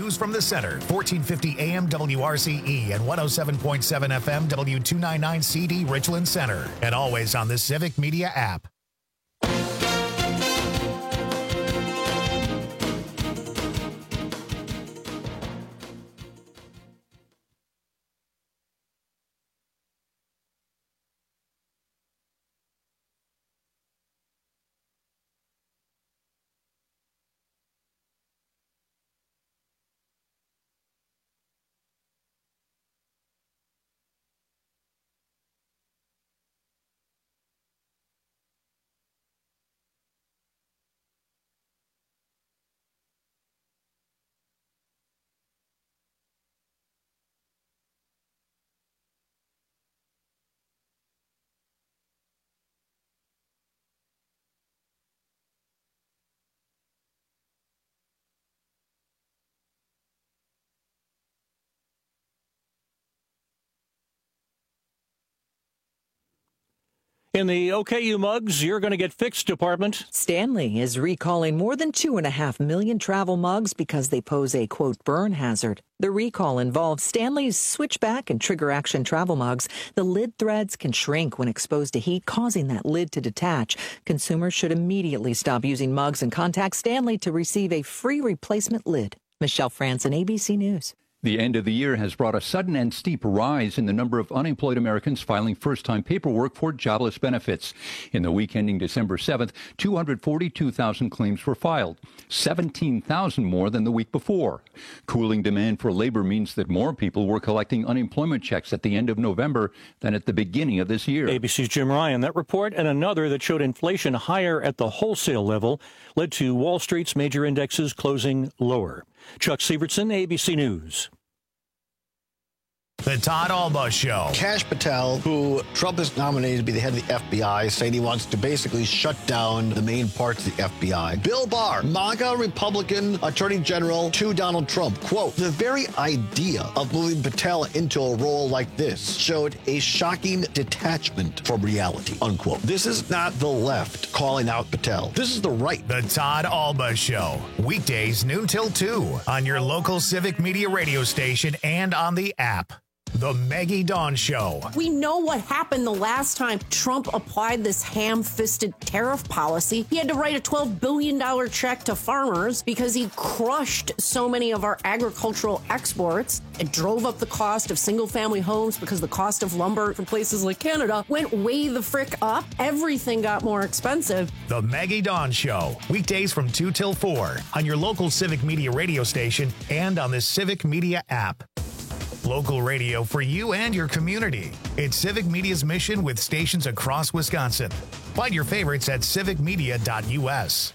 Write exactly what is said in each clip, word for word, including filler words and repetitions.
News from the Center, fourteen fifty A M W R C E and one oh seven point seven F M W two ninety-nine C D Richland Center. And always on the Civic Media app. In the O K U mugs, you're going to get fixed department. Stanley is recalling more than two and a half million travel mugs because they pose a, quote, burn hazard. The recall involves Stanley's switchback and trigger action travel mugs. The lid threads can shrink when exposed to heat, causing that lid to detach. Consumers should immediately stop using mugs and contact Stanley to receive a free replacement lid. Michelle Franson, A B C News. The end of the year has brought a sudden and steep rise in the number of unemployed Americans filing first-time paperwork for jobless benefits. In the week ending December seventh, two hundred forty-two thousand claims were filed, seventeen thousand more than the week before. Cooling demand for labor means that more people were collecting unemployment checks at the end of November than at the beginning of this year. A B C's Jim Ryan. That report and another that showed inflation higher at the wholesale level led to Wall Street's major indexes closing lower. Chuck Sievertson, A B C News. The Todd Alba Show. Kash Patel, who Trump has nominated to be the head of the F B I, saying he wants to basically shut down the main parts of the F B I. Bill Barr, MAGA Republican Attorney General to Donald Trump. Quote, the very idea of moving Patel into a role like this showed a shocking detachment from reality, unquote. This is not the left calling out Patel. This is the right. The Todd Alba Show. Weekdays noon till two on your local Civic Media radio station and on the app. The Maggie Dawn Show. We know what happened the last time Trump applied this ham-fisted tariff policy. He had to write a twelve billion dollars check to farmers because he crushed so many of our agricultural exports. It drove up the cost of single-family homes because the cost of lumber from places like Canada went way the frick up. Everything got more expensive. The Maggie Dawn Show. Weekdays from two till four on your local Civic Media radio station and on the Civic Media app. Local radio for you and your community. It's Civic Media's mission with stations across Wisconsin. Find your favorites at civic media dot U S.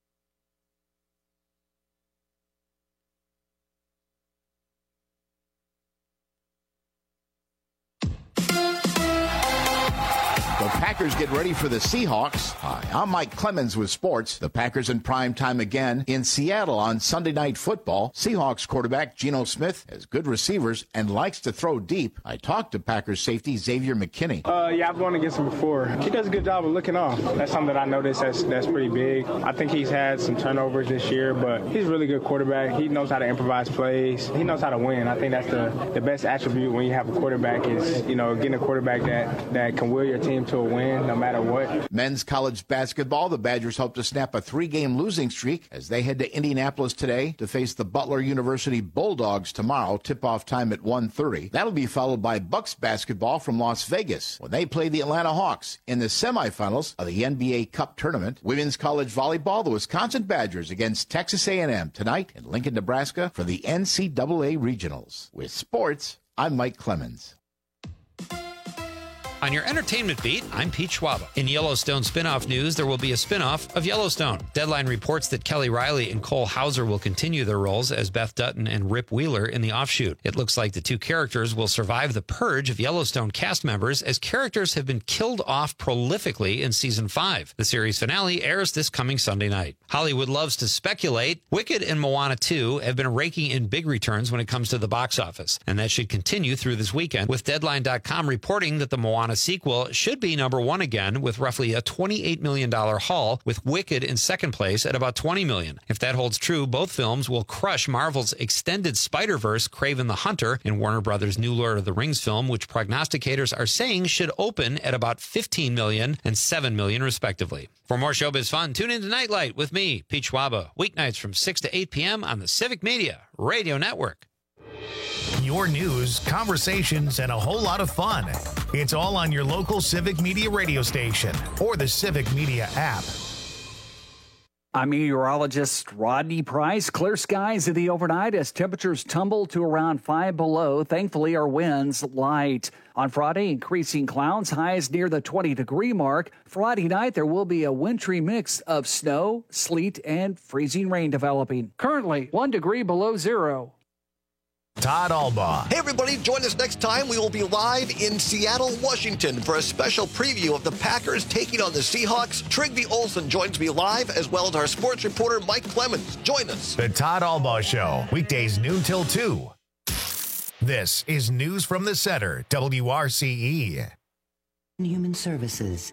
Packers get ready for the Seahawks. Hi, I'm Mike Clemens with sports. The Packers in prime time again in Seattle on Sunday Night Football. Seahawks quarterback Geno Smith has good receivers and likes to throw deep. I talked to Packers safety Xavier McKinney. Uh, yeah, I've gone against him before. He does a good job of looking off. That's something that I noticed that's, that's pretty big. I think he's had some turnovers this year, but he's a really good quarterback. He knows how to improvise plays. He knows how to win. I think that's the, the best attribute when you have a quarterback is, you know, getting a quarterback that, that can will your team to a win no matter what. Men's college basketball, the Badgers hope to snap a three-game losing streak as they head to Indianapolis today to face the Butler University Bulldogs tomorrow, tip-off time at one thirty. That'll be followed by Bucks basketball from Las Vegas when they play the Atlanta Hawks in the semifinals of the N B A Cup tournament. Women's college volleyball, the Wisconsin Badgers against Texas A and M tonight in Lincoln, Nebraska for the N C double A Regionals. With sports, I'm Mike Clemens. On your entertainment beat, I'm Pete Schwaba. In Yellowstone spinoff news, there will be a spinoff of Yellowstone. Deadline reports that Kelly Riley and Cole Hauser will continue their roles as Beth Dutton and Rip Wheeler in the offshoot. It looks like the two characters will survive the purge of Yellowstone cast members as characters have been killed off prolifically in season five. The series finale airs this coming Sunday night. Hollywood loves to speculate. Wicked and Moana two have been raking in big returns when it comes to the box office, and that should continue through this weekend, with Deadline dot com reporting that the Moana Moana sequel should be number one again with roughly a twenty-eight million dollars haul, with Wicked in second place at about twenty million dollars. If that holds true, both films will crush Marvel's extended Spider-Verse, Kraven the Hunter, and Warner Brothers' new Lord of the Rings film, which prognosticators are saying should open at about fifteen million dollars and seven million dollars respectively. For more showbiz fun, tune into Nightlight with me, Pete Schwaba, weeknights from six to eight p.m. on the Civic Media Radio Network. Your news, conversations, and a whole lot of fun. It's all on your local Civic Media radio station or the Civic Media app. I'm meteorologist Rodney Price. Clear skies in the overnight as temperatures tumble to around five below. Thankfully, our winds light. On Friday, increasing clouds, highs near the twenty-degree mark. Friday night, there will be a wintry mix of snow, sleet, and freezing rain developing. Currently, one degree below zero. Todd Albaugh. Hey, everybody, join us next time. We will be live in Seattle, Washington for a special preview of the Packers taking on the Seahawks. Trigby Olson joins me live, as well as our sports reporter, Mike Clemens. Join us. The Todd Albaugh Show, weekdays noon till two. This is News from the Center, W R C E. Human Services.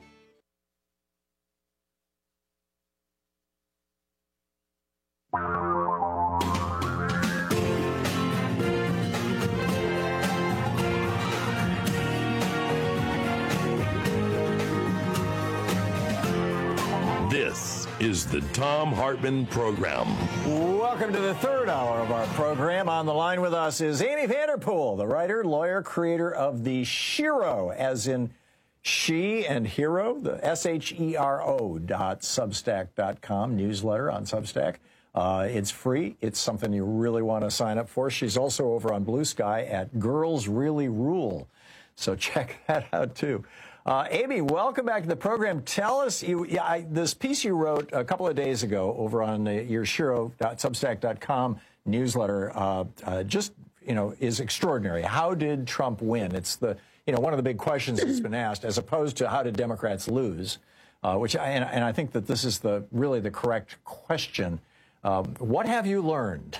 This is the Thom Hartmann Program. Welcome to the third hour of our program. On the line with us is Amy Vanderpool, the writer, lawyer, creator of the Shero, as in she and hero, the S H E R O dot substack dot com newsletter on Substack. Uh, it's free. It's something you really want to sign up for. She's also over on Blue Sky at Girls Really Rule. So check that out, too. Uh, Amy, welcome back to the program. Tell us, you, yeah, I, this piece you wrote a couple of days ago over on uh, your shero dot substack dot com newsletter uh, uh, just, you know, is extraordinary. How did Trump win? It's the, you know, one of the big questions that's been asked, as opposed to how did Democrats lose, uh, which I, and, and I think that this is the really the correct question. Uh, what have you learned?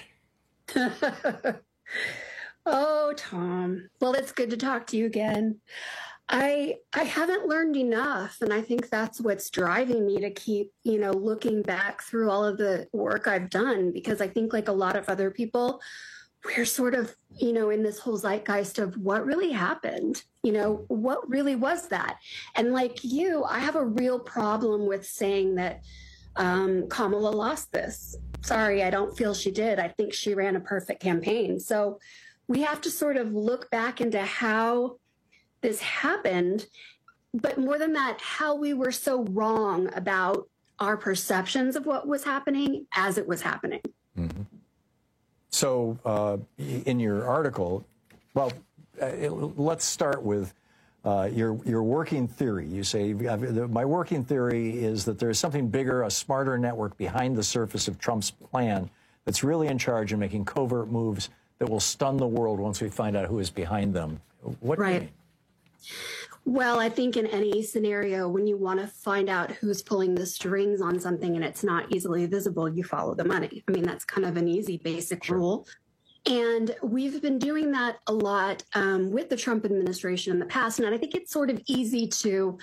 Oh, Tom. Well, it's good to talk to you again. I I haven't learned enough, and I think that's what's driving me to keep, you know, looking back through all of the work I've done, because I think, like a lot of other people, we're sort of, you know, in this whole zeitgeist of what really happened, you know, what really was that? And like you, I have a real problem with saying that um, Kamala lost this. Sorry, I don't feel she did. I think she ran a perfect campaign. So we have to sort of look back into how this happened, but more than that, how we were so wrong about our perceptions of what was happening as it was happening. Mm-hmm. So uh, in your article, well, uh, it, let's start with uh, your your working theory. You say, my working theory is that there's something bigger, a smarter network behind the surface of Trump's plan that's really in charge and making covert moves that will stun the world once we find out who is behind them. What do you mean? Well, I think in any scenario, when you want to find out who's pulling the strings on something and it's not easily visible, you follow the money. I mean, that's kind of an easy, basic sure. rule. And we've been doing that a lot um, with the Trump administration in the past. And I think it's sort of easy to,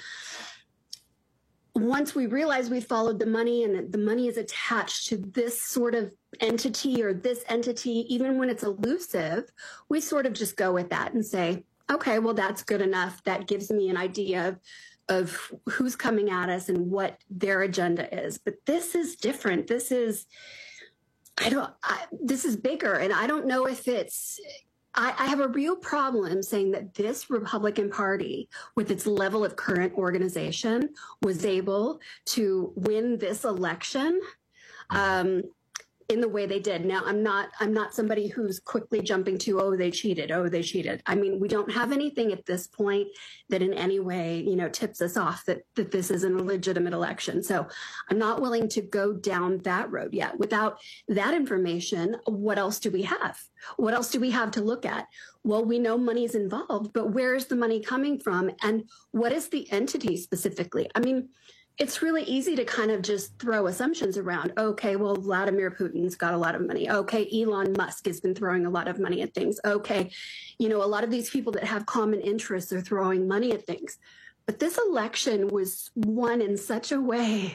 once we realize we followed the money and that the money is attached to this sort of entity or this entity, even when it's elusive, we sort of just go with that and say, okay, well, that's good enough. That gives me an idea of, of who's coming at us and what their agenda is. But this is different. This is, I don't, I, this is bigger. And I don't know if it's, I, I have a real problem saying that this Republican Party, with its level of current organization, was able to win this election. Um, in the way they did. Now, I'm not I'm not somebody who's quickly jumping to, oh, they cheated, oh, they cheated. I mean, we don't have anything at this point that in any way, you know, tips us off that, that this isn't a legitimate election. So I'm not willing to go down that road yet. Without that information, what else do we have? What else do we have to look at? Well, we know money's involved, but where is the money coming from? And what is the entity specifically? I mean, it's really easy to kind of just throw assumptions around. Okay, well, Vladimir Putin's got a lot of money. Okay, Elon Musk has been throwing a lot of money at things. Okay, you know, a lot of these people that have common interests are throwing money at things. But this election was won in such a way.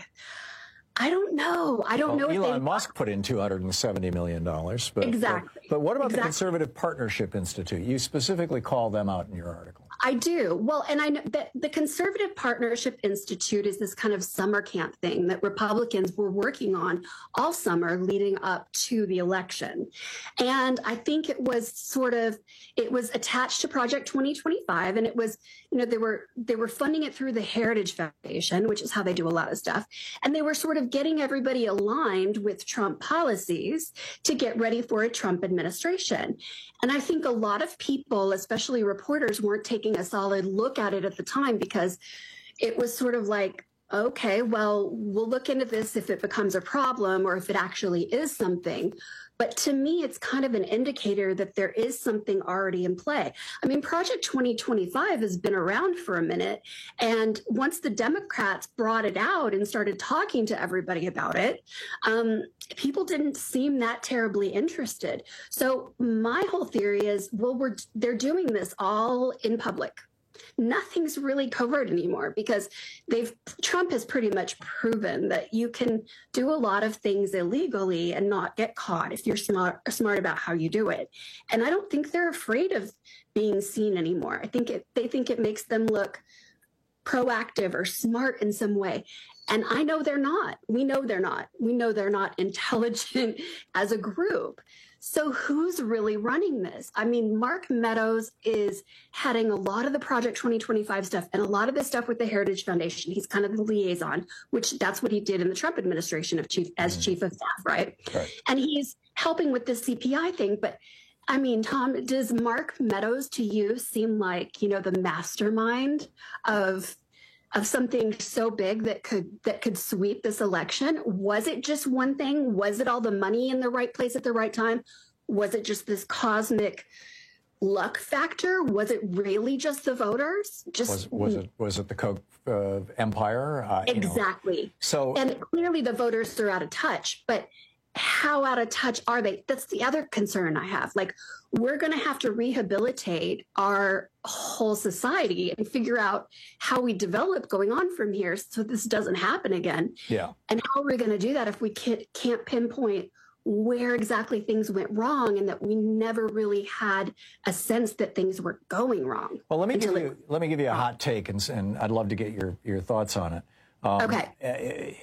I don't know. I don't well, know. Elon if they... Musk put in two hundred seventy million dollars. But, exactly. But, but what about exactly. the Conservative Partnership Institute? You specifically call them out in your article. I do. Well, and I know that the Conservative Partnership Institute is this kind of summer camp thing that Republicans were working on all summer leading up to the election. And I think it was sort of, it was attached to Project twenty twenty-five, and it was, you know, they were they were funding it through the Heritage Foundation, which is how they do a lot of stuff. And they were sort of getting everybody aligned with Trump policies to get ready for a Trump administration. And I think a lot of people, especially reporters, weren't taking a solid look at it at the time because it was sort of like, okay, well, we'll look into this if it becomes a problem or if it actually is something. But to me, it's kind of an indicator that there is something already in play. I mean, Project twenty twenty-five has been around for a minute. And once the Democrats brought it out and started talking to everybody about it, um, people didn't seem that terribly interested. So my whole theory is, well, we're, they're doing this all in public. Nothing's really covert anymore because they've Trump has pretty much proven that you can do a lot of things illegally and not get caught if you're smart smart about how you do it. And I don't think they're afraid of being seen anymore. I think it, they think it makes them look proactive or smart in some way. And I know they're not. We know they're not. We know they're not intelligent as a group. So who's really running this? I mean, Mark Meadows is heading a lot of the Project twenty twenty-five stuff and a lot of the stuff with the Heritage Foundation. He's kind of the liaison, which that's what he did in the Trump administration of chief as mm. chief of staff, right? right? And he's helping with the C P I thing. But I mean, Tom, does Mark Meadows to you seem like, you know, the mastermind of of something so big that could that could sweep this election? Was it just one thing? Was it all the money in the right place at the right time? Was it just this cosmic luck factor? Was it really just the voters? Just was, was it was it the Koch uh, empire? Uh, exactly. You know. So and clearly the voters are out of touch, but how out of touch are they? That's the other concern I have. Like, we're going to have to rehabilitate our whole society and figure out how we develop going on from here so this doesn't happen again. Yeah. And how are we going to do that if we can't, can't pinpoint where exactly things went wrong and that we never really had a sense that things were going wrong? Well, let me give you, let me give you a hot take, and, and I'd love to get your, your thoughts on it. Um, okay.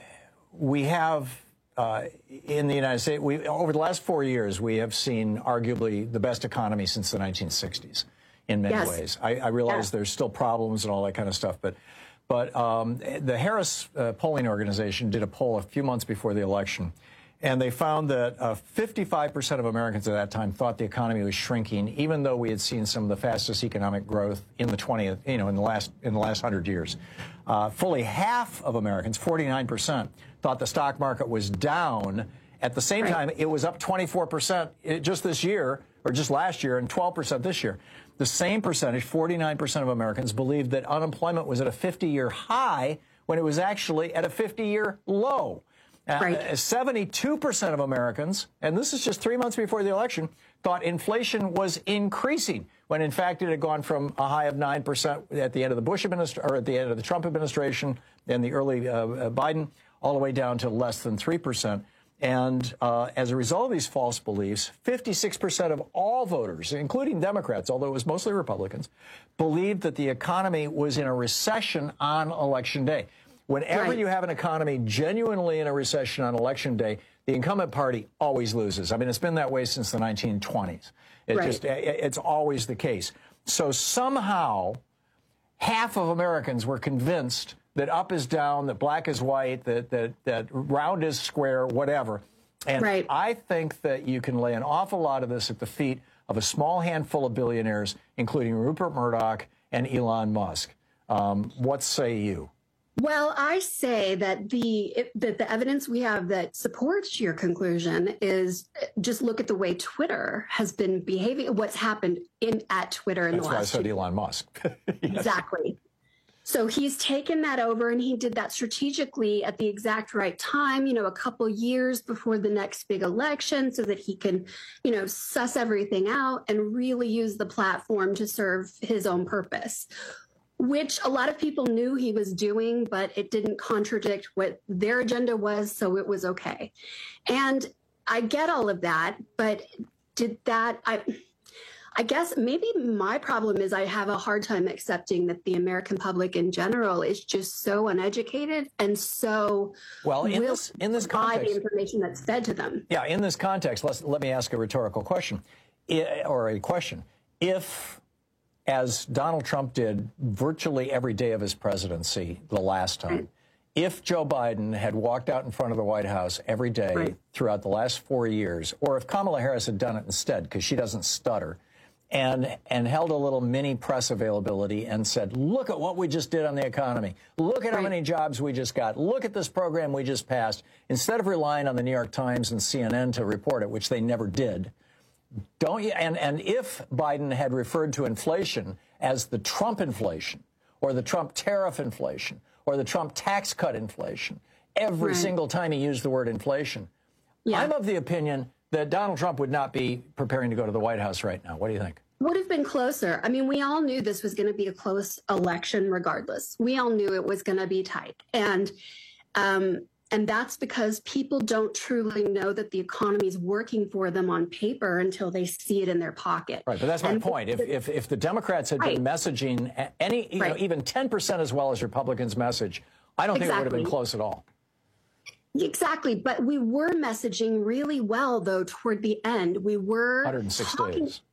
We have... Uh, in the United States, we, over the last four years, we have seen arguably the best economy since the nineteen sixties in many yes. ways. I, I realize yes. there's still problems and all that kind of stuff, but but um, the Harris uh, polling organization did a poll a few months before the election, and they found that uh, fifty-five percent of Americans at that time thought the economy was shrinking, even though we had seen some of the fastest economic growth in the twentieth, you know, in the last in the last hundred years. Uh, fully half of Americans, forty-nine percent, thought the stock market was down. At the same right. time, it was up twenty-four percent just this year, or just last year, and twelve percent this year. The same percentage, forty-nine percent of Americans, believed that unemployment was at a fifty-year high when it was actually at a fifty-year low. Right. Uh, seventy-two percent of Americans, and this is just three months before the election, thought inflation was increasing, when in fact it had gone from a high of nine percent at the end of the Bush administration, or at the end of the Trump administration and the early uh, Biden, all the way down to less than three percent. And uh, as a result of these false beliefs, fifty-six percent of all voters, including Democrats, although it was mostly Republicans, believed that the economy was in a recession on Election Day. Whenever right. you have an economy genuinely in a recession on Election Day, the incumbent party always loses. I mean, it's been that way since the nineteen twenties. It right. just, it's always the case. So somehow, half of Americans were convinced that up is down, that black is white, that that, that round is square, whatever. And right. I think that you can lay an awful lot of this at the feet of a small handful of billionaires, including Rupert Murdoch and Elon Musk. Um, what say you? Well, I say that the that the evidence we have that supports your conclusion is just look at the way Twitter has been behaving, what's happened in at Twitter in That's the last That's why I said year. Elon Musk. Yes. Exactly. So he's taken that over, and he did that strategically at the exact right time, you know, a couple years before the next big election, so that he can, you know, suss everything out and really use the platform to serve his own purpose, which a lot of people knew he was doing, but it didn't contradict what their agenda was, so it was okay. And I get all of that, but did that... I. I guess maybe my problem is I have a hard time accepting that the American public in general is just so uneducated and so well in this in this context, the information that's fed to them. Yeah, in this context, let's, let me ask a rhetorical question, I, or a question. If, as Donald Trump did virtually every day of his presidency the last time, right. if Joe Biden had walked out in front of the White House every day right. throughout the last four years, or if Kamala Harris had done it instead, because she doesn't stutter, And, and held a little mini press availability and said, look at what we just did on the economy. Look at right. how many jobs we just got. Look at this program we just passed. Instead of relying on the New York Times and C N N to report it, which they never did, don't you? And, and if Biden had referred to inflation as the Trump inflation or the Trump tariff inflation or the Trump tax cut inflation, every right. single time he used the word inflation, yeah. I'm of the opinion that Donald Trump would not be preparing to go to the White House right now. What do you think? Would have been closer. I mean, we all knew this was going to be a close election regardless. We all knew it was going to be tight. And um, and that's because people don't truly know that the economy is working for them on paper until they see it in their pocket. Right, but that's my and point. If, if, if the Democrats had right. been messaging any, you right. know, even ten percent as well as Republicans message, I don't exactly. think it would have been close at all. Exactly. But we were messaging really well, though, toward the end. We were one hundred six talking, days.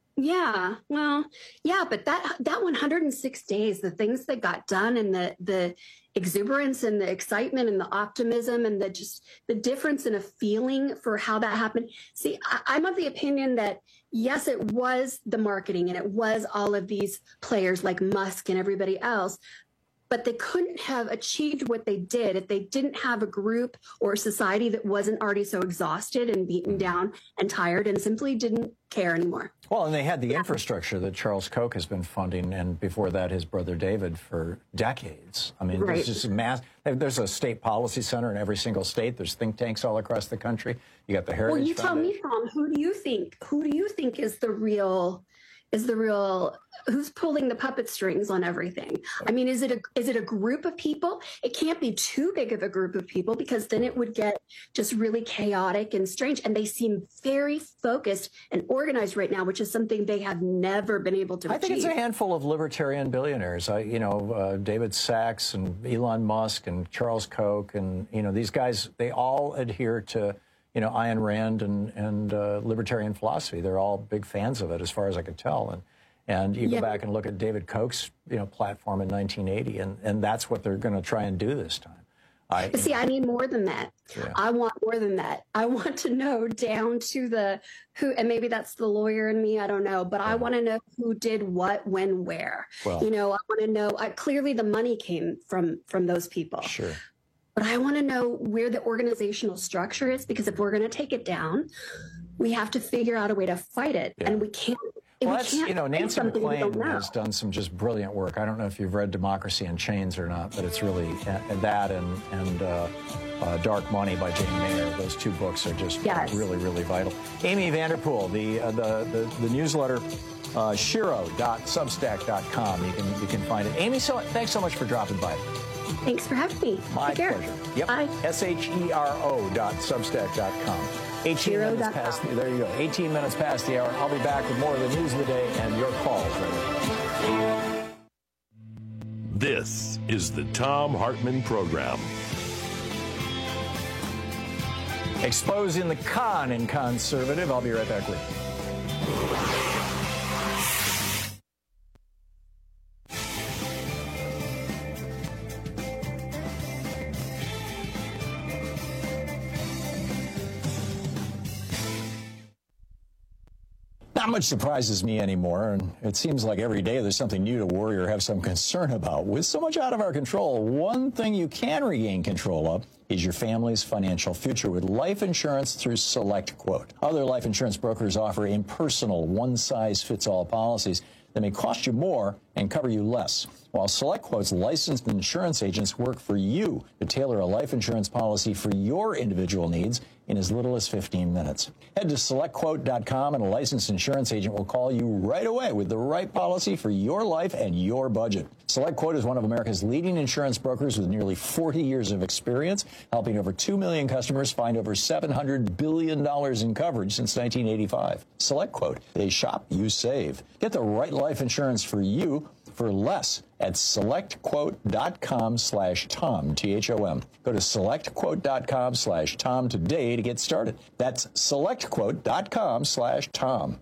Yeah. Well, yeah. But that that one hundred six days, the things that got done and the the exuberance and the excitement and the optimism and the just the difference in a feeling for how that happened. See, I, I'm of the opinion that, yes, it was the marketing and it was all of these players like Musk and everybody else. But they couldn't have achieved what they did if they didn't have a group or a society that wasn't already so exhausted and beaten down and tired and simply didn't care anymore. Well, and they had the infrastructure that Charles Koch has been funding, and before that, his brother David, for decades. I mean, right. there's just a mass. There's a state policy center in every single state. There's think tanks all across the country. You got the Heritage Well, you Foundation. tell me, Tom, who do you think? Who do you think is the real? Is the real, who's pulling the puppet strings on everything? I mean, is it a is it a group of people? It can't be too big of a group of people because then it would get just really chaotic and strange. And they seem very focused and organized right now, which is something they have never been able to I achieve. think it's a handful of libertarian billionaires. I, you know, uh, David Sachs and Elon Musk and Charles Koch and, you know, these guys, they all adhere to, you know, Ayn Rand and, and uh, libertarian philosophy. They're all big fans of it, as far as I could tell. And and you go yeah. back and look at David Koch's, you know, platform in nineteen eighty, and, and that's what they're going to try and do this time. I, but see, I need more than that. Yeah. I want more than that. I want to know down to the who, and maybe that's the lawyer in me, I don't know, but yeah. I want to know who did what, when, where. Well, you know, I want to know, I, clearly the money came from from those people. Sure. But I want to know where the organizational structure is, because if we're going to take it down, we have to figure out a way to fight it. Yeah. And we can't. Well, that's, you know, Nancy McLean has done some just brilliant work. I don't know if you've read Democracy in Chains or not, but it's really uh, that and, and uh, uh, Dark Money by Jane Mayer. Those two books are just yes. really, really vital. Amy Vanderpool, the, uh, the, the, the newsletter, uh, shiro dot substack dot com. You can, you can find it. Amy, so, thanks so much for dropping by. Thanks for having me. My Take pleasure. Care. Yep. Bye. S H E R O dot substack dot com. eighteen minutes past the, there you go. eighteen minutes past the hour. I'll be back with more of the news of the day and your calls. Right? This is the Thom Hartmann Program. Exposing the con in conservative. I'll be right back with you. Not much surprises me anymore, and it seems like every day there's something new to worry or have some concern about. With so much out of our control, one thing you can regain control of is your family's financial future with life insurance through SelectQuote. Other life insurance brokers offer impersonal, one-size-fits-all policies that may cost you more and cover you less. while SelectQuote's licensed insurance agents work for you to tailor a life insurance policy for your individual needs in as little as fifteen minutes. Head to select quote dot com and a licensed insurance agent will call you right away with the right policy for your life and your budget. SelectQuote is one of America's leading insurance brokers with nearly forty years of experience, helping over two million customers find over seven hundred billion dollars in coverage since nineteen eighty-five. SelectQuote. They shop, you save. Get the right life insurance for you for less at select quote dot com slash Tom, T H O M. Go to select quote dot com slash Tom today to get started. That's select quote dot com slash Tom.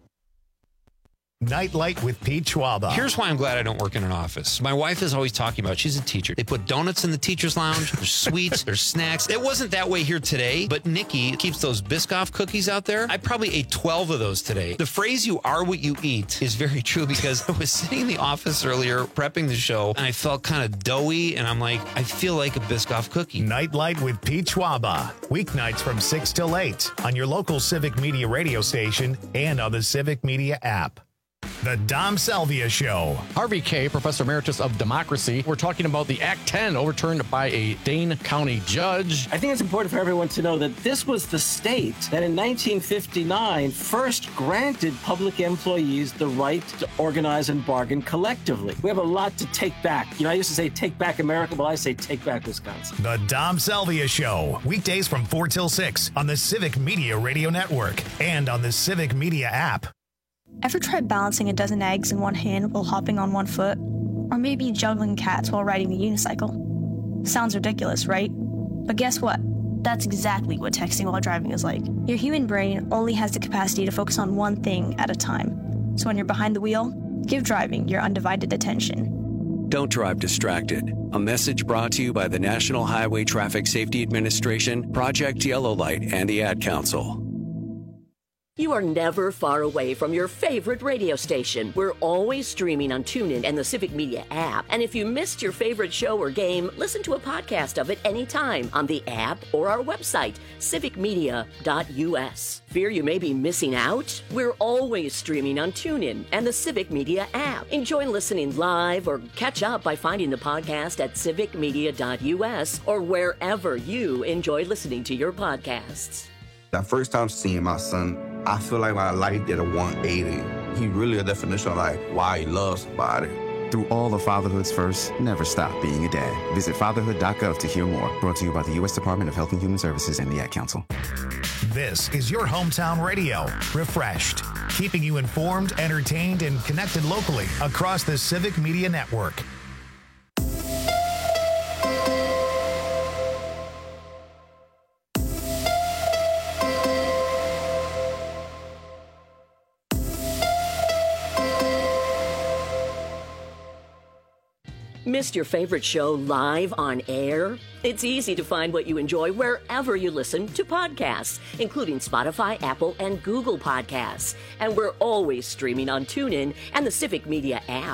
Nightlight with Pete Schwaba. Here's why I'm glad I don't work in an office. My wife is always talking about, she's a teacher. They put donuts in the teacher's lounge. There's sweets, there's snacks. It wasn't that way here today, but Nikki keeps those Biscoff cookies out there. I probably ate twelve of those today. The phrase, you are what you eat, is very true because I was sitting in the office earlier prepping the show and I felt kind of doughy and I'm like, I feel like a Biscoff cookie. Nightlight with Pete Schwaba. Weeknights from six till eight on your local Civic Media radio station and on the Civic Media app. The Dom Salvia Show. Harvey Kaye, Professor Emeritus of Democracy. We're talking about the Act ten overturned by a Dane County judge. I think it's important for everyone to know that this was the state that in nineteen fifty-nine first granted public employees the right to organize and bargain collectively. We have a lot to take back. You know, I used to say take back America, but I say take back Wisconsin. The Dom Salvia Show. Weekdays from four till six on the Civic Media Radio Network and on the Civic Media app. Ever tried balancing a dozen eggs in one hand while hopping on one foot? Or maybe juggling cats while riding a unicycle? Sounds ridiculous, right? But guess what? That's exactly what texting while driving is like. Your human brain only has the capacity to focus on one thing at a time. So when you're behind the wheel, give driving your undivided attention. Don't drive distracted. A message brought to you by the National Highway Traffic Safety Administration, Project Yellow Light, and the Ad Council. You are never far away from your favorite radio station. We're always streaming on TuneIn and the Civic Media app. And if you missed your favorite show or game, listen to a podcast of it anytime on the app or our website, civic media dot U S. Fear you may be missing out? We're always streaming on TuneIn and the Civic Media app. Enjoy listening live or catch up by finding the podcast at civic media dot U S or wherever you enjoy listening to your podcasts. That first time seeing my son, I feel like my life did a one eighty. He really a definition of like why he loves somebody. Through all the fatherhood's first, never stop being a dad. Visit fatherhood dot gov to hear more. Brought to you by the U S Department of Health and Human Services and the Ad Council. This is your hometown radio, refreshed, keeping you informed, entertained, and connected locally across the Civic Media Network. Missed your favorite show live on air? It's easy to find what you enjoy wherever you listen to podcasts, including Spotify, Apple, and Google Podcasts. And we're always streaming on TuneIn and the Civic Media app.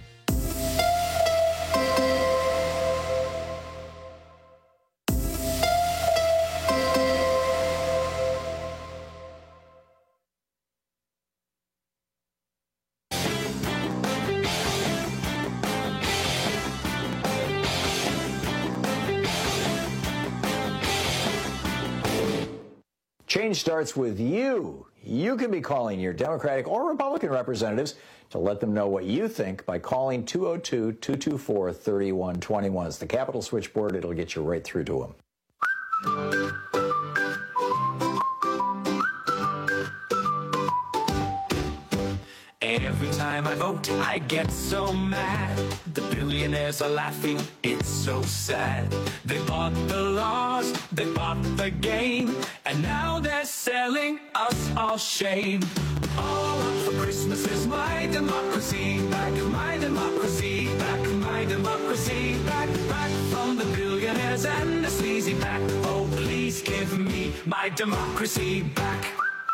Change starts with you. You can be calling your Democratic or Republican representatives to let them know what you think by calling two oh two, two two four, three one two one. It's the Capitol switchboard. It'll get you right through to them. Every time I vote, I get so mad. The billionaires are laughing, it's so sad. They bought the laws, they bought the game, and now they're selling us all shame. All for Christmas is my democracy, back my democracy, back my democracy, back, back from the billionaires and the sleazy pack. Oh, please give me my democracy back.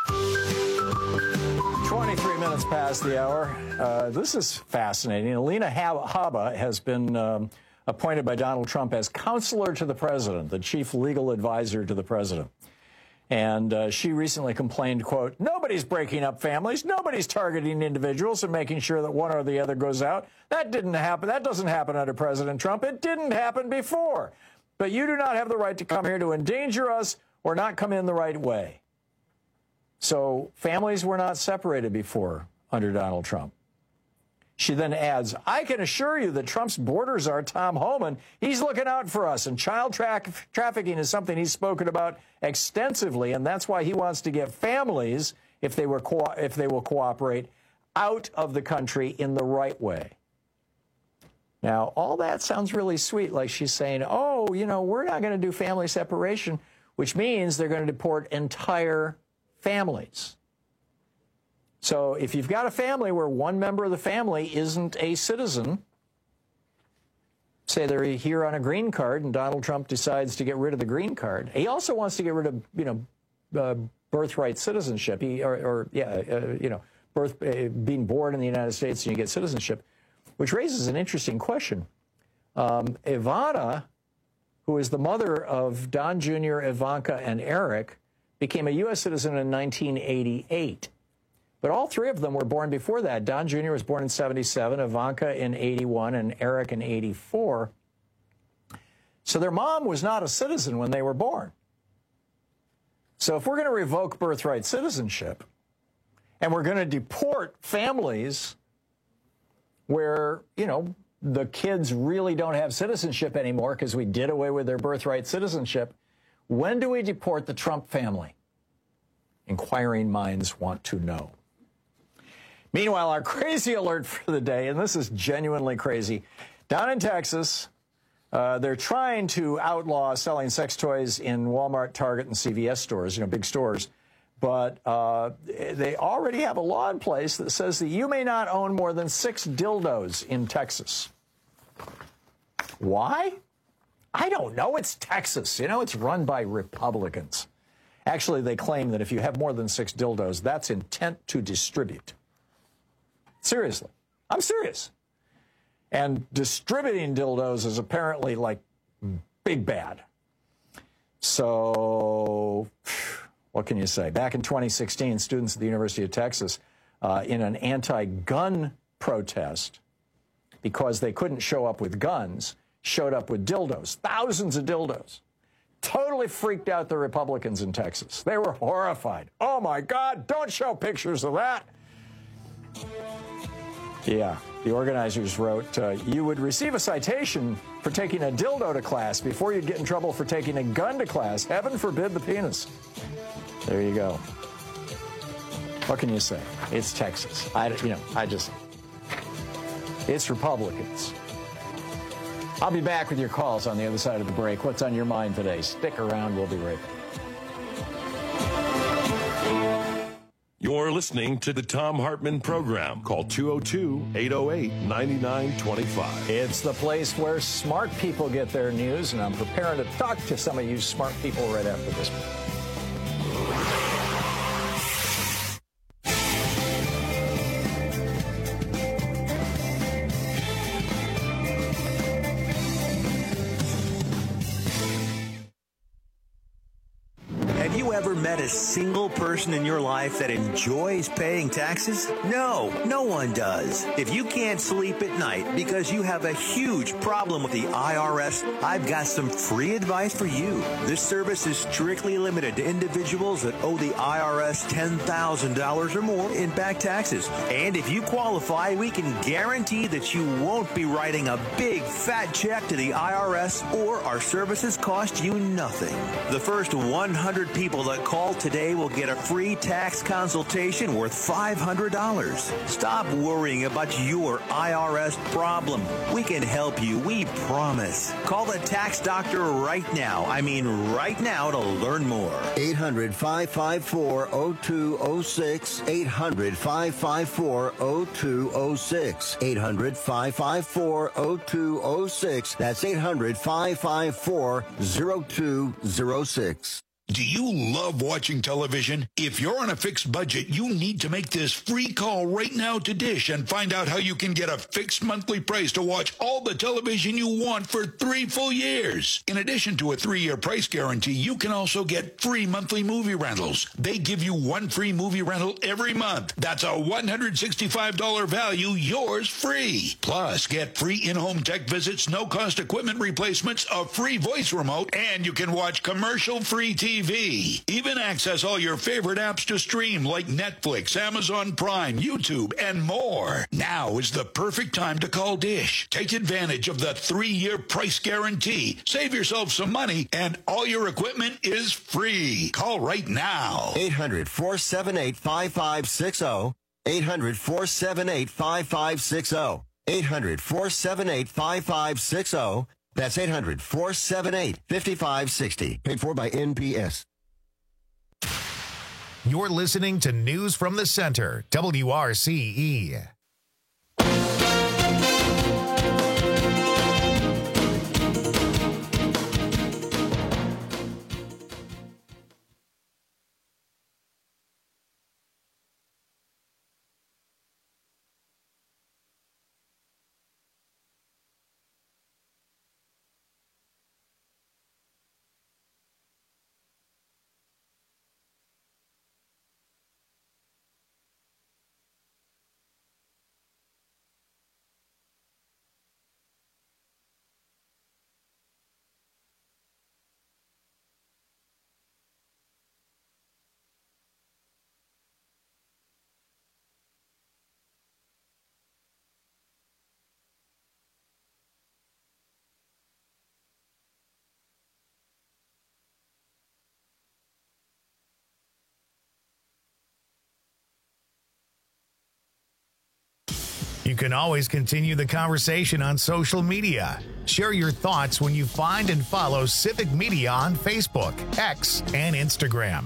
twenty-three minutes past the hour. Uh, this is fascinating. Alina Habba has been um, appointed by Donald Trump as counselor to the president, the chief legal advisor to the president. And uh, she recently complained, quote, nobody's breaking up families. Nobody's targeting individuals and making sure that one or the other goes out. That didn't happen. That doesn't happen under President Trump. It didn't happen before. But you do not have the right to come here to endanger us or not come in the right way. So families were not separated before under Donald Trump. She then adds, I can assure you that Trump's borders are Tom Homan. He's looking out for us, and child tra- trafficking is something he's spoken about extensively, and that's why he wants to get families, if they were co- if they will cooperate, out of the country in the right way. Now, all that sounds really sweet, like she's saying, oh, you know, we're not going to do family separation, which means they're going to deport entire families. So if you've got a family where one member of the family isn't a citizen, say they're here on a green card and Donald Trump decides to get rid of the green card. He also wants to get rid of, you know, uh, birthright citizenship, he, or, or yeah, uh, you know, birth, uh, being born in the United States and you get citizenship, which raises an interesting question. Um, Ivana, who is the mother of Don Junior, Ivanka, and Eric, became a U S citizen in nineteen eighty-eight. But all three of them were born before that. Don Junior was born in seventy-seven, Ivanka in eighty-one, and Eric in eighty-four. So their mom was not a citizen when they were born. So if we're going to revoke birthright citizenship, and we're going to deport families where, you know, the kids really don't have citizenship anymore because we did away with their birthright citizenship, when do we deport the Trump family? Inquiring minds want to know. Meanwhile, our crazy alert for the day, and this is genuinely crazy, down in Texas, uh, they're trying to outlaw selling sex toys in Walmart, Target, and C V S stores, you know, big stores. But uh, they already have a law in place that says that you may not own more than six dildos in Texas. Why? I don't know. It's Texas. You know, it's run by Republicans. Actually, they claim that if you have more than six dildos, that's intent to distribute. Seriously. I'm serious. And distributing dildos is apparently, like, big bad. So, what can you say? Back in twenty sixteen, students at the University of Texas, uh, in an anti-gun protest, because they couldn't show up with guns, showed up with dildos, thousands of dildos. Totally freaked out the Republicans in Texas. They were horrified. Oh, my God, don't show pictures of that. Yeah, the organizers wrote, uh, you would receive a citation for taking a dildo to class before you'd get in trouble for taking a gun to class. Heaven forbid the penis. There you go. What can you say? It's Texas. I, you know, I just, it's Republicans. I'll be back with your calls on the other side of the break. What's on your mind today? Stick around. We'll be right back. You're listening to the Thom Hartmann Program. Call two oh two, eight oh eight, nine nine two five. It's the place where smart people get their news, and I'm preparing to talk to some of you smart people right after this. Met a single person in your life that enjoys paying taxes? No, no one does. If you can't sleep at night because you have a huge problem with the I R S, I've got some free advice for you. This service is strictly limited to individuals that owe the I R S ten thousand dollars or more in back taxes. And if you qualify, we can guarantee that you won't be writing a big fat check to the I R S, or our services cost you nothing. The first one hundred people that call today will get a free tax consultation worth five hundred dollars. Stop worrying about your I R S problem. We can help you, we promise. Call the tax doctor right now. I mean right now to learn more. eight hundred, five five four, oh two oh six. eight hundred, five five four, oh two oh six. eight hundred, five five four, oh two oh six. That's eight hundred, five five four, oh two oh six. Do you love watching television? If you're on a fixed budget, you need to make this free call right now to Dish and find out how you can get a fixed monthly price to watch all the television you want for three full years. In addition to a three-year price guarantee, you can also get free monthly movie rentals. They give you one free movie rental every month. That's a one hundred sixty-five dollars value, yours free. Plus, get free in-home tech visits, no-cost equipment replacements, a free voice remote, and you can watch commercial-free T V. Even access all your favorite apps to stream like Netflix, Amazon Prime, YouTube, and more. Now is the perfect time to call Dish. Take advantage of the three-year price guarantee. Save yourself some money, and all your equipment is free. Call right now. eight hundred, four seven eight, five five six zero. eight hundred, four seven eight, five five six zero. eight hundred, four seven eight, five five six zero. That's eight hundred, four seven eight, five five six zero. Paid for by N P S. You're listening to News from the Center, W R C E. You can always continue the conversation on social media. Share your thoughts when you find and follow Civic Media on Facebook, X, and Instagram.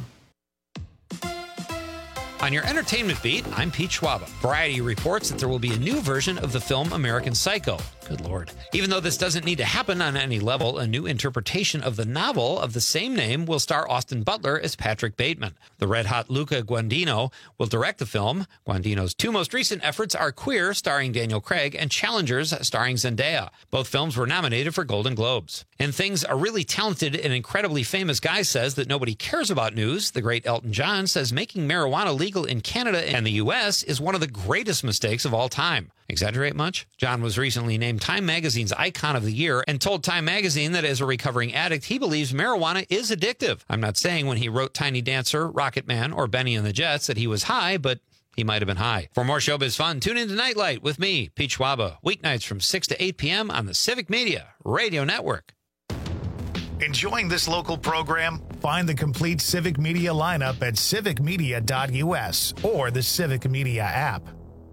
On your entertainment beat, I'm Pete Schwaba. Variety reports that there will be a new version of the film American Psycho. Good Lord. Even though this doesn't need to happen on any level, a new interpretation of the novel of the same name will star Austin Butler as Patrick Bateman. The red-hot Luca Guadagnino will direct the film. Guadagnino's two most recent efforts are Queer, starring Daniel Craig, and Challengers, starring Zendaya. Both films were nominated for Golden Globes. In things a really talented and incredibly famous guy says that nobody cares about news, the great Elton John says making marijuana legal in Canada and the U S is one of the greatest mistakes of all time. Exaggerate much? John was recently named Time Magazine's Icon of the Year and told Time Magazine that as a recovering addict, he believes marijuana is addictive. I'm not saying when he wrote Tiny Dancer, Rocket Man, or Benny and the Jets that he was high, but he might have been high. For more showbiz fun, tune in to Nightlight with me, Pete Schwaba, weeknights from six to eight p.m. on the Civic Media Radio Network. Enjoying this local program? Find the complete Civic Media lineup at civic media dot U S or the Civic Media app.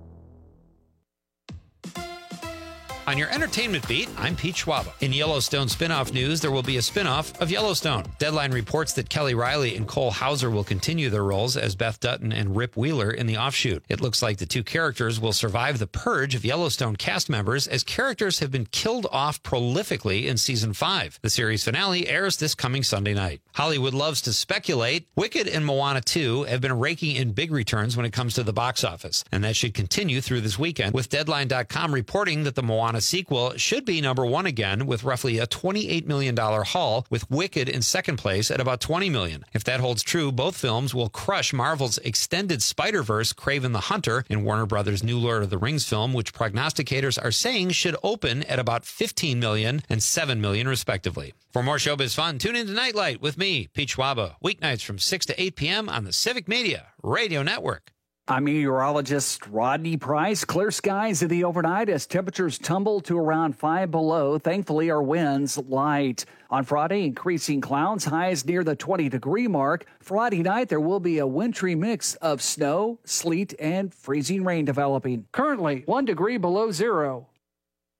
On your entertainment beat, I'm Pete Schwaba. In Yellowstone spinoff news, there will be a spinoff of Yellowstone. Deadline reports that Kelly Riley and Cole Hauser will continue their roles as Beth Dutton and Rip Wheeler in the offshoot. It looks like the two characters will survive the purge of Yellowstone cast members as characters have been killed off prolifically in season five. The series finale airs this coming Sunday night. Hollywood loves to speculate. Wicked and Moana two have been raking in big returns when it comes to the box office, and that should continue through this weekend, with Deadline dot com reporting that the Moana sequel should be number one again with roughly a twenty-eight million dollars haul, with Wicked in second place at about twenty million dollars. If that holds true, both films will crush Marvel's extended Spider-Verse Kraven the Hunter and Warner Brothers' new Lord of the Rings film, which prognosticators are saying should open at about fifteen million dollars and seven million dollars respectively. For more showbiz fun, tune in to Nightlight with me, Pete Schwaba, weeknights from six to eight p.m. on the Civic Media Radio Network. I'm meteorologist Rodney Price. Clear skies in the overnight as temperatures tumble to around five below. Thankfully, our winds light. On Friday, increasing clouds, highs near the twenty degree mark. Friday night, there will be a wintry mix of snow, sleet, and freezing rain developing. Currently, one degree below zero.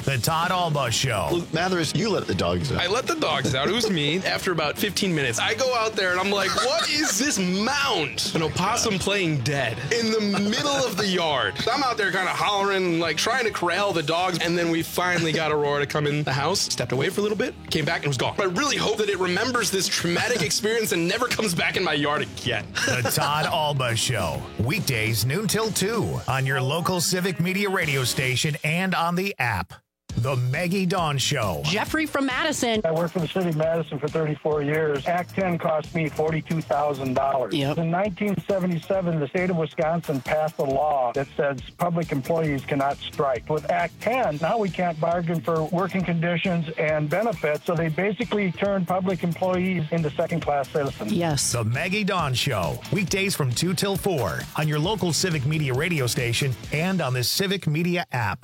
The Todd Alba Show. Luke Mathers, you let the dogs out. I let the dogs out. It was me. After about fifteen minutes, I go out there and I'm like, what is this mound? An opossum playing dead in the middle of the yard. I'm out there kind of hollering, like trying to corral the dogs. And then we finally got Aurora to come in the house, stepped away for a little bit, came back and was gone. I really hope that it remembers this traumatic experience and never comes back in my yard again. The Todd Alba Show. Weekdays noon till two on your local Civic Media radio station and on the app. The Maggie Dawn Show. Jeffrey from Madison. I worked for the city of Madison for thirty-four years. Act ten cost me forty-two thousand dollars. Yep. In nineteen seventy-seven, the state of Wisconsin passed a law that says public employees cannot strike. With Act ten, now we can't bargain for working conditions and benefits, so they basically turned public employees into second-class citizens. Yes. The Maggie Dawn Show. Weekdays from two till four on your local Civic Media radio station and on the Civic Media app.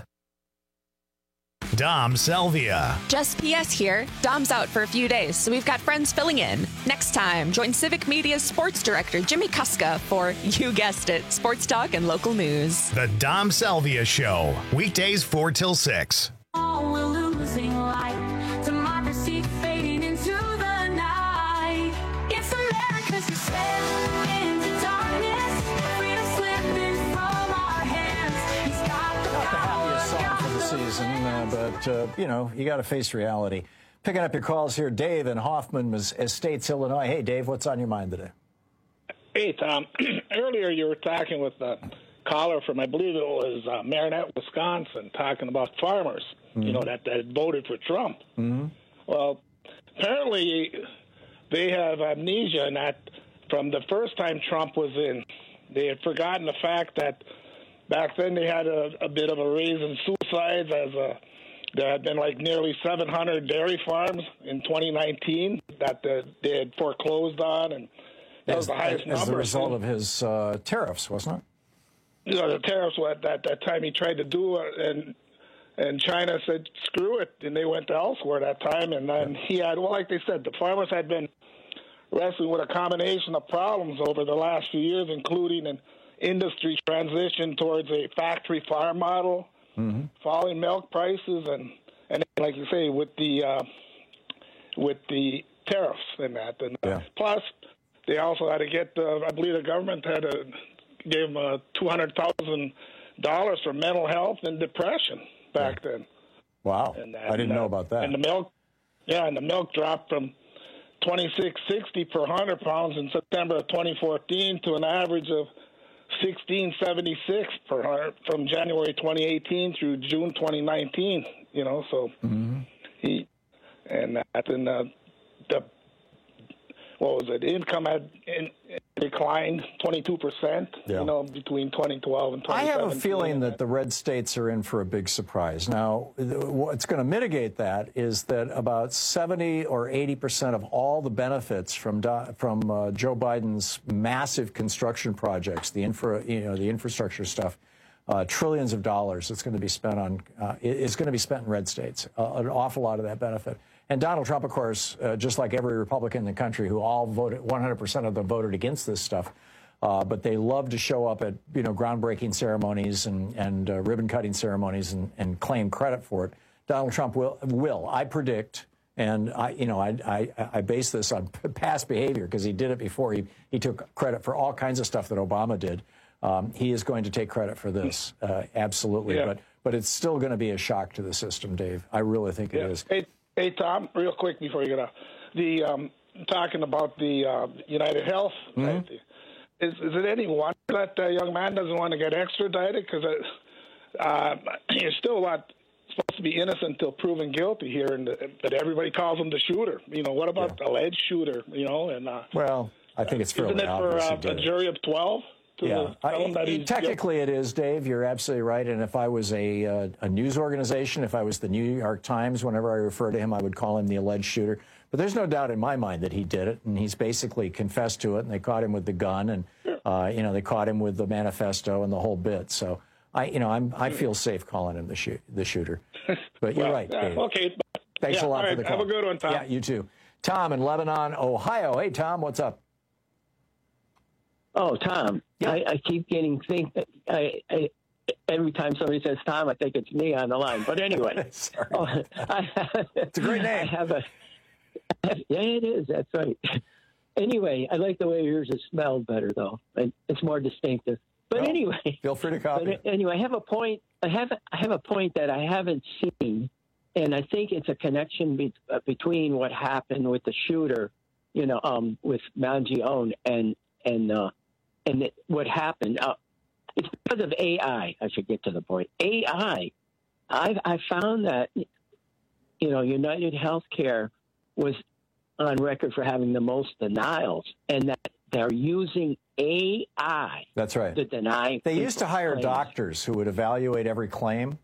Dom Selvia. Just P S here. Dom's out for a few days, so we've got friends filling in. Next time, join Civic Media's sports director, Jimmy Kuska, for, you guessed it, sports talk and local news. The Dom Selvia Show. Weekdays four till six. Oh, we're losing light. Democracy fading into the night. It's America's descent into darkness. Freedom slipping from our hands. He's got the Not the power. happiest song for the season, uh, but, uh, you know, you got to face reality. Picking up your calls here, Dave in Hoffman Estates, Illinois. Hey, Dave, what's on your mind today? Hey, Tom. Earlier you were talking with a caller from, I believe it was uh, Marinette, Wisconsin, talking about farmers, mm-hmm. you know, that, that voted for Trump. Mm-hmm. Well, apparently they have amnesia in that from the first time Trump was in, they had forgotten the fact that back then they had a, a bit of a raise in suicides as a, there had been like nearly seven hundred dairy farms in twenty nineteen that the, they had foreclosed on, and that as, was the highest as number. As a result of his uh, tariffs, wasn't it? You know, the tariffs at that, that time he tried to do it, and and China said, screw it, and they went elsewhere that time. And then he had, well, like they said, the farmers had been wrestling with a combination of problems over the last few years, including an industry transition towards a factory farm model, mm-hmm. falling milk prices, and, and like you say, with the uh, with the tariffs and that. And uh, yeah. plus, they also had to get, uh, I believe the government had to give them uh, two hundred thousand dollars for mental health and depression back yeah. then. Wow. And, uh, I didn't and, know uh, about that. And the milk, yeah, and the milk dropped from twenty-six sixty per one hundred pounds in September of twenty fourteen to an average of sixteen seventy-six per hundred from January twenty eighteen through June twenty nineteen. You know, so mm-hmm. he and that and uh, the what was it? Income had in, in declined twenty-two percent. Yeah. You know, between twenty twelve and twenty seventeen. I have a feeling that the red states are in for a big surprise. Now, what's going to mitigate that is that about seventy or eighty percent of all the benefits from from uh, Joe Biden's massive construction projects, the infra, you know, the infrastructure stuff, uh, trillions of dollars that's going to be spent on, uh, is going to be spent in red states. Uh, an awful lot of that benefit. And Donald Trump, of course, uh, just like every Republican in the country, who all voted, one hundred percent of them voted against this stuff. Uh, but they love to show up at, you know, groundbreaking ceremonies and, and uh, ribbon-cutting ceremonies and, and claim credit for it. Donald Trump will, will I predict, and I, you know, I, I, I base this on past behavior because he did it before. He, he took credit for all kinds of stuff that Obama did. Um, he is going to take credit for this, uh, absolutely. Yeah. But but it's still going to be a shock to the system, Dave. I really think yeah. it is. Hey, hey, Tom, real quick before you get off. The um, talking about the uh, United Health. Mm-hmm. Is, is it any wonder that uh, young man doesn't want to get extradited? Because uh, he's still not supposed to be innocent until proven guilty here, and but everybody calls him the shooter. You know, what about yeah. the alleged shooter? You know, and uh, well, I think it's fairly isn't it for obvious uh, a jury of twelve? Yeah, I, technically guilty? It is, Dave. You're absolutely right. And if I was a uh, a news organization, if I was the New York Times, whenever I refer to him, I would call him the alleged shooter. But there's no doubt in my mind that he did it, and he's basically confessed to it. And they caught him with the gun, and uh, you know, they caught him with the manifesto and the whole bit. So I, you know, I'm I feel safe calling him the shoot the shooter. But you're well, right, uh, Dave. Okay. Thanks yeah, a lot right. for the call. Have a good one, Tom. Yeah, you too. Tom in Lebanon, Ohio. Hey, Tom, what's up? Oh, Tom, yeah. I, I keep getting think I, I every time somebody says Tom, I think it's me on the line. But anyway, oh, I, it's a great name. I have a, yeah, it is. That's right. Anyway, I like the way yours is smelled better, though. It's more distinctive. But well, anyway, feel free to copy. But anyway, I have a point. I have I have a point that I haven't seen, and I think it's a connection be, uh, between what happened with the shooter, you know, um, with Mangione and and uh, and it, what happened. Uh, it's because of A I. I should get to the point. A I. I've I found that, you know, United Healthcare was on record for having the most denials, and that they're using A I. That's right. To deny. They used to hire claims. doctors who would evaluate every claim,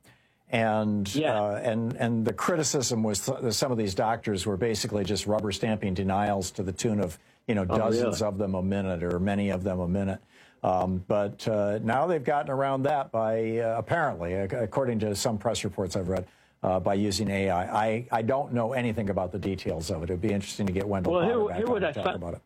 and yeah. uh, and and the criticism was th- that some of these doctors were basically just rubber stamping denials to the tune of you know dozens oh, really? of them a minute or many of them a minute. Um, but uh, now they've gotten around that by uh, apparently, according to some press reports I've read. Uh, by using A I. I, I don't know anything about the details of it. It would be interesting to get Wendell well, Potter here, back here on what to I talk found, about it.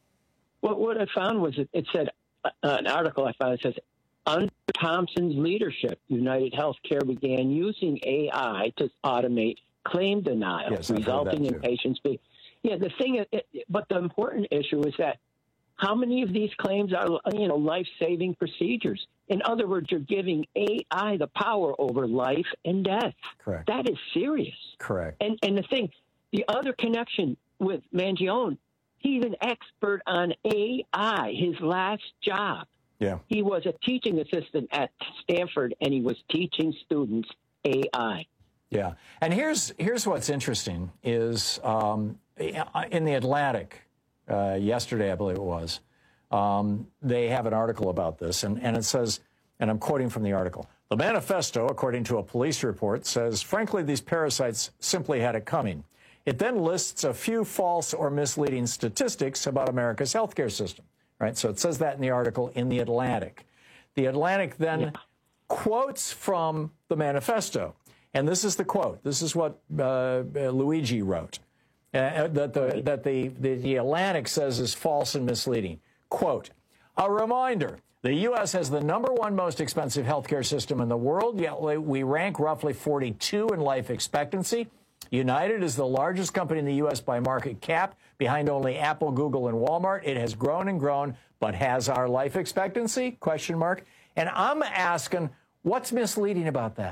What, what I found was it, it said, uh, an article I found, it says, under Thompson's leadership, United Healthcare began using A I to automate claim denials, yes, resulting in patients being... Yeah, the thing, is, it, but the important issue is that how many of these claims are, you know, life-saving procedures? In other words, you're giving A I the power over life and death. Correct. That is serious. Correct. And and the thing, the other connection with Mangione, he's an expert on A I. His last job, yeah, he was a teaching assistant at Stanford, and he was teaching students A I. Yeah, and here's here's what's interesting is um, in the Atlantic uh, yesterday, I believe it was. Um, they have an article about this, and, and it says, and I'm quoting from the article, the manifesto, according to a police report, says, frankly, these parasites simply had it coming. It then lists a few false or misleading statistics about America's healthcare system, right? So it says that in the article in the Atlantic. The Atlantic then yeah. quotes from the manifesto, and this is the quote. This is what uh, Luigi wrote, uh, that, the, that the, the, the Atlantic says is false and misleading. Quote, a reminder, the U S has the number one most expensive healthcare system in the world, yet we rank roughly forty-two in life expectancy. United is the largest company in the U S by market cap, behind only Apple, Google, and Walmart. It has grown and grown, but has our life expectancy? Question mark. And I'm asking, what's misleading about that?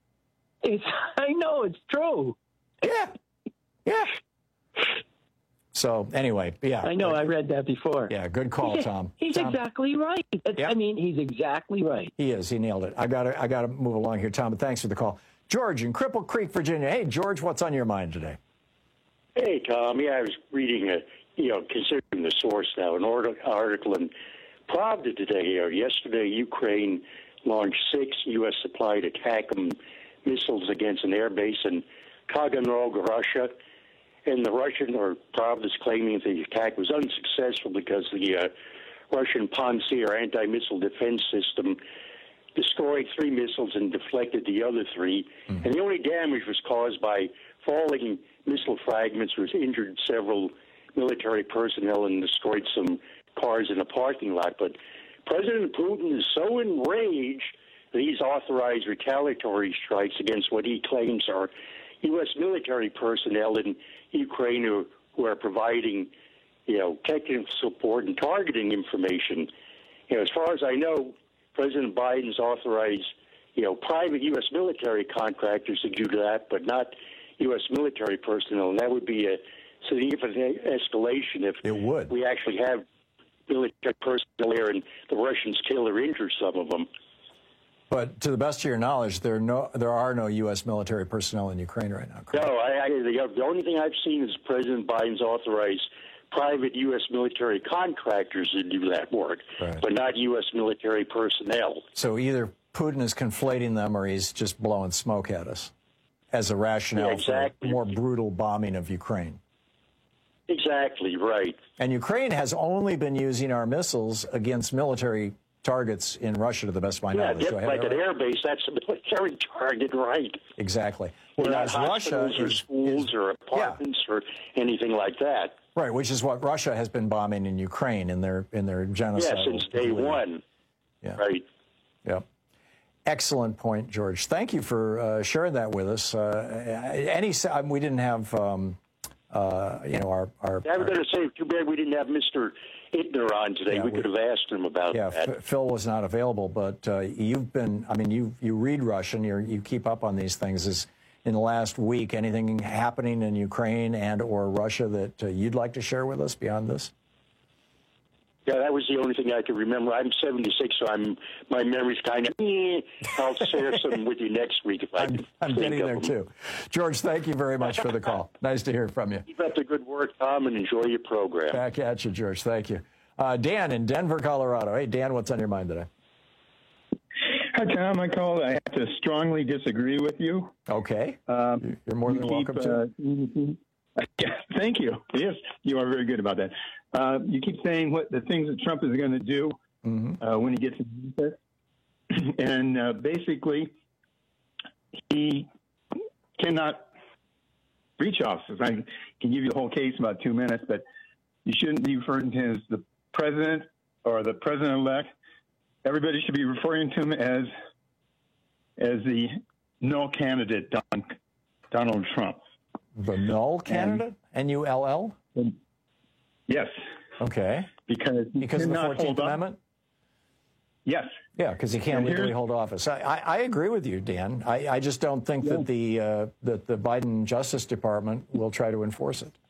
It's, I know, it's true. Yeah. Yeah. So anyway, yeah. I know, I read that before. Yeah, good call, he's, Tom. He's Tom. exactly right. Yep. I mean, he's exactly right. He is. He nailed it. I got to I got to move along here, Tom, but thanks for the call. George in Cripple Creek, Virginia. Hey, George, what's on your mind today? Hey, Tom. Yeah, I was reading, a, you know, considering the source now, an article in Pravda today, or yesterday, Ukraine launched six U S supplied ATACMS missiles against an air base in Taganrog, Russia. And the Russian, or Pravda, is claiming the attack was unsuccessful because the uh, Russian Pantsir anti-missile defense system destroyed three missiles and deflected the other three. Mm-hmm. And the only damage was caused by falling missile fragments, which injured several military personnel and destroyed some cars in a parking lot. But President Putin is so enraged that he's authorized retaliatory strikes against what he claims are U S military personnel in Ukraine who, who are providing, you know, technical support and targeting information. You know, as far as I know, President Biden's authorized, you know, private U S military contractors to do that, but not U S military personnel, and that would be a significant escalation if it would. we actually have military personnel there and the Russians kill or injure some of them. But to the best of your knowledge, there are no there are no U S military personnel in Ukraine right now, correct? No, I, I, the, the only thing I've seen is President Biden's authorized private U S military contractors to do that work, right. but not U S military personnel. So either Putin is conflating them or he's just blowing smoke at us as a rationale yeah, exactly. for more brutal bombing of Ukraine. Exactly, right. And Ukraine has only been using our missiles against military targets in Russia, to the best of my yeah, knowledge. Yeah, like an air base, that's a military target, right? Exactly. Whereas Russia hospitals or is, schools is, or apartments yeah. or anything like that. Right, which is what Russia has been bombing in Ukraine in their in their genocide. Yeah, since day one. Yeah. Right. Yeah. Excellent point, George. Thank you for uh, sharing that with us. Uh, any, we didn't have, um, uh, you know, our. our I was going to say, too bad we didn't have Mister Ittner on today. Yeah, we, we could have asked him about yeah, that. F- Phil was not available, but uh, you've been. I mean, you you read Russian. You you keep up on these things. Is in the last week anything happening in Ukraine and or Russia that uh, you'd like to share with us beyond this? Yeah, that was the only thing I could remember. I'm seventy-six, so I'm my memory's kind of. Eh. I'll share some with you next week if I I'm, can. I'm think getting of there them. too. George, thank you very much for the call. Nice to hear from you. Keep up the good work, Tom, and enjoy your program. Back at you, George. Thank you. Uh, Dan in Denver, Colorado. Hey, Dan, what's on your mind today? Hi, Tom. I called. I have to strongly disagree with you. Okay. Um, You're more than you welcome keep, to. Uh, yeah, thank you. Yes, you are very good about that. Uh, you keep saying what the things that Trump is going to do mm-hmm. uh, when he gets in office, and uh, basically, he cannot reach office. I can give you the whole case in about two minutes, but you shouldn't be referring to him as the president or the president-elect. Everybody should be referring to him as as the null candidate, Don, Donald Trump. The null candidate? N U L L? Yes. Okay. Because because of the fourteenth Amendment? Yes. Yeah, because he can't legally hold office. I, I, I agree with you, Dan. I, I just don't think yeah. that the uh, that the Biden Justice Department will try to enforce it.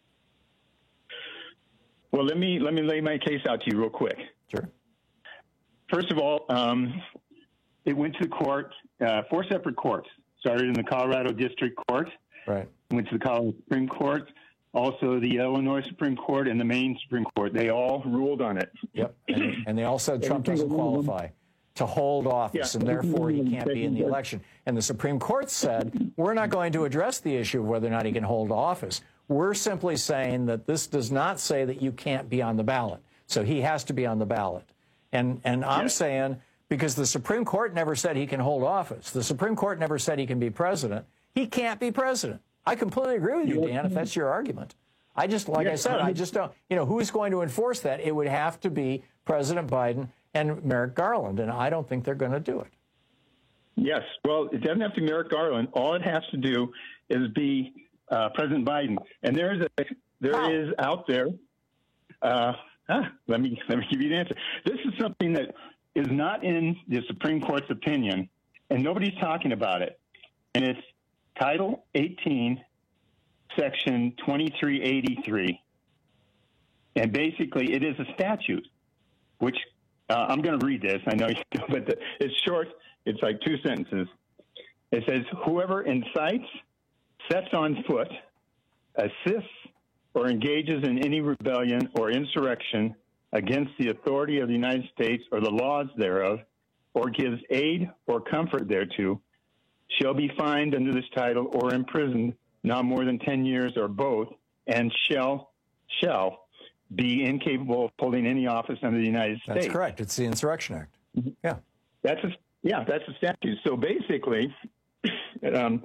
Well, let me let me lay my case out to you real quick. Sure. First of all, um, it went to the court, uh, four separate courts. Started in the Colorado District Court. Right. Went to the Colorado Supreme Court, also the Illinois Supreme Court and the Maine Supreme Court. They all ruled on it. Yep. And, and they all said Trump doesn't qualify to hold office, yeah. and therefore he can't be in the election. And the Supreme Court said, we're not going to address the issue of whether or not he can hold office. We're simply saying that this does not say that you can't be on the ballot. So he has to be on the ballot. And and I'm yes. saying, because the Supreme Court never said he can hold office, the Supreme Court never said he can be president, he can't be president. I completely agree with you, Dan, if that's your argument. I just, like yes. I said, I just don't, you know, who's going to enforce that? It would have to be President Biden and Merrick Garland, and I don't think they're going to do it. Yes. Well, it doesn't have to be Merrick Garland. All it has to do is be uh, President Biden. And there is a, there How? is out there. Uh, ah, let me let me give you the answer. This is something that is not in the Supreme Court's opinion, and nobody's talking about it. And it's Title eighteen, Section twenty-three eighty-three. And basically, it is a statute, which uh, I'm going to read this. I know you do, but the, it's short. It's like two sentences. It says, whoever incites, sets on foot, assists, or engages in any rebellion or insurrection against the authority of the United States or the laws thereof, or gives aid or comfort thereto, shall be fined under this title or imprisoned not more than ten years or both, and shall shall be incapable of holding any office under the United States. That's correct. It's the Insurrection Act. Mm-hmm. Yeah. That's a, yeah, that's a statute. So basically, um,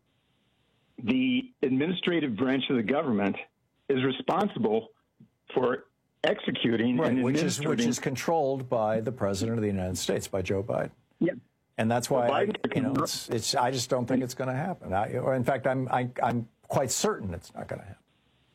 the administrative branch of the government is responsible for executing right, and which administering. is which is controlled by the President of the United States, by Joe Biden. Yeah. And that's why, well, I, you know, it's, it's. I just don't think it's going to happen. I, or in fact, I'm I, I'm quite certain it's not going to happen.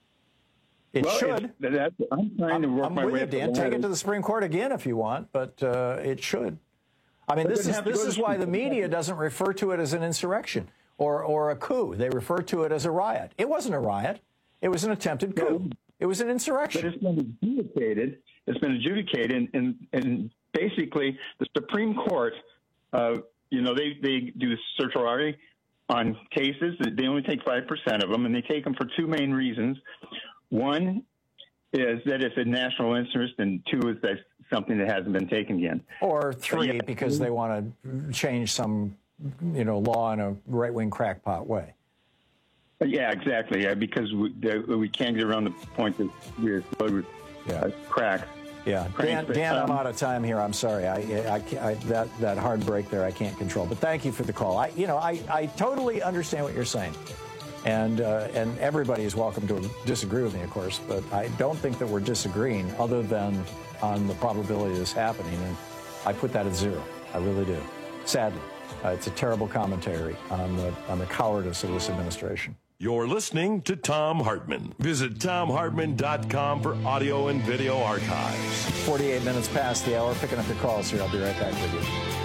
It well, should. That, I'm trying I'm, to work I'm my with way you, up Dan. the Take it to the Supreme Court again if you want, but uh, it should. I mean, but this is this is why the media court. doesn't refer to it as an insurrection or or a coup. They refer to it as a riot. It wasn't a riot. It was an attempted coup. No, it was an insurrection. But it's been adjudicated. It's been adjudicated, and, and, and basically the Supreme Court, uh, you know, they, they do certiorari on cases. They only take five percent of them, and they take them for two main reasons. One is that it's a national interest, and two is that something that hasn't been taken again. Or three, yeah. because they want to change some, you know, law in a right-wing crackpot way. Yeah, exactly. Yeah, because we, we can't get around the point that we're yeah. uh, crack. Yeah, Dan, Dan um, I'm out of time here. I'm sorry. I, I, I, that that hard break there, I can't control. But thank you for the call. I, you know, I, I totally understand what you're saying, and uh, and everybody is welcome to disagree with me, of course. But I don't think that we're disagreeing, other than on the probability of this happening, and I put that at zero. I really do. sadly. Uh, it's a terrible commentary on the, on the cowardice of this administration. You're listening to Thom Hartmann. Visit Thom Hartmann dot com for audio and video archives. forty-eight minutes past the hour. Picking up your calls here. I'll be right back with you.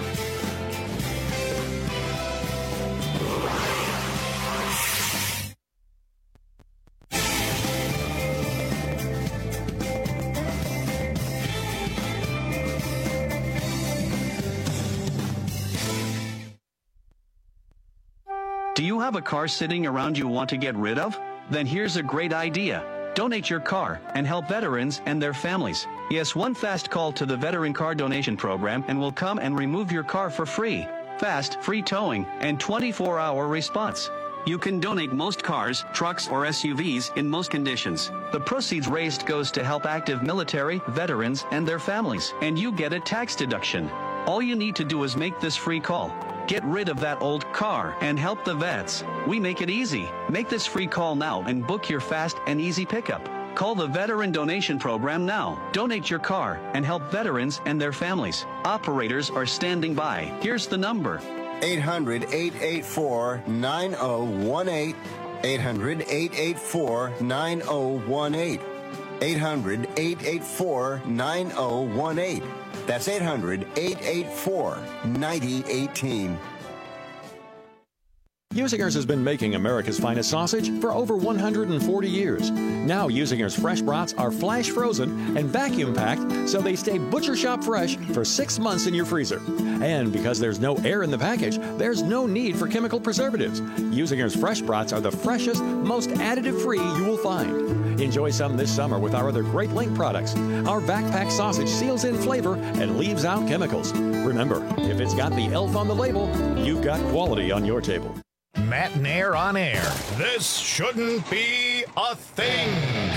Do you have a car sitting around you want to get rid of? Then here's a great idea. Donate your car and help veterans and their families. Yes, one fast call to the Veteran Car Donation Program and we'll come and remove your car for free. Fast, free towing, and twenty-four hour response. You can donate most cars, trucks, or S U Vs in most conditions. The proceeds raised goes to help active military, veterans, and their families. And you get a tax deduction. All you need to do is make this free call. Get rid of that old car and help the vets. We make it easy. Make this free call now and book your fast and easy pickup. Call the Veteran Donation Program now. Donate your car and help veterans and their families. Operators are standing by. Here's the number. eight hundred, eight eight four, nine oh one eight. eight hundred, eight eight four, nine oh one eight. eight hundred, eight eight four, nine oh one eight. That's eight hundred, eight eight four, nine oh one eight. Usinger's has been making America's finest sausage for over one hundred forty years. Now Usinger's fresh brats are flash frozen and vacuum packed so they stay butcher shop fresh for six months in your freezer. And because there's no air in the package, there's no need for chemical preservatives. Usinger's fresh brats are the freshest, most additive-free you will find. Enjoy some this summer with our other Great Link products. Our vac-packed sausage seals in flavor and leaves out chemicals. Remember, if it's got the elf on the label, you've got quality on your table. Matt and Air on air. This shouldn't be a thing.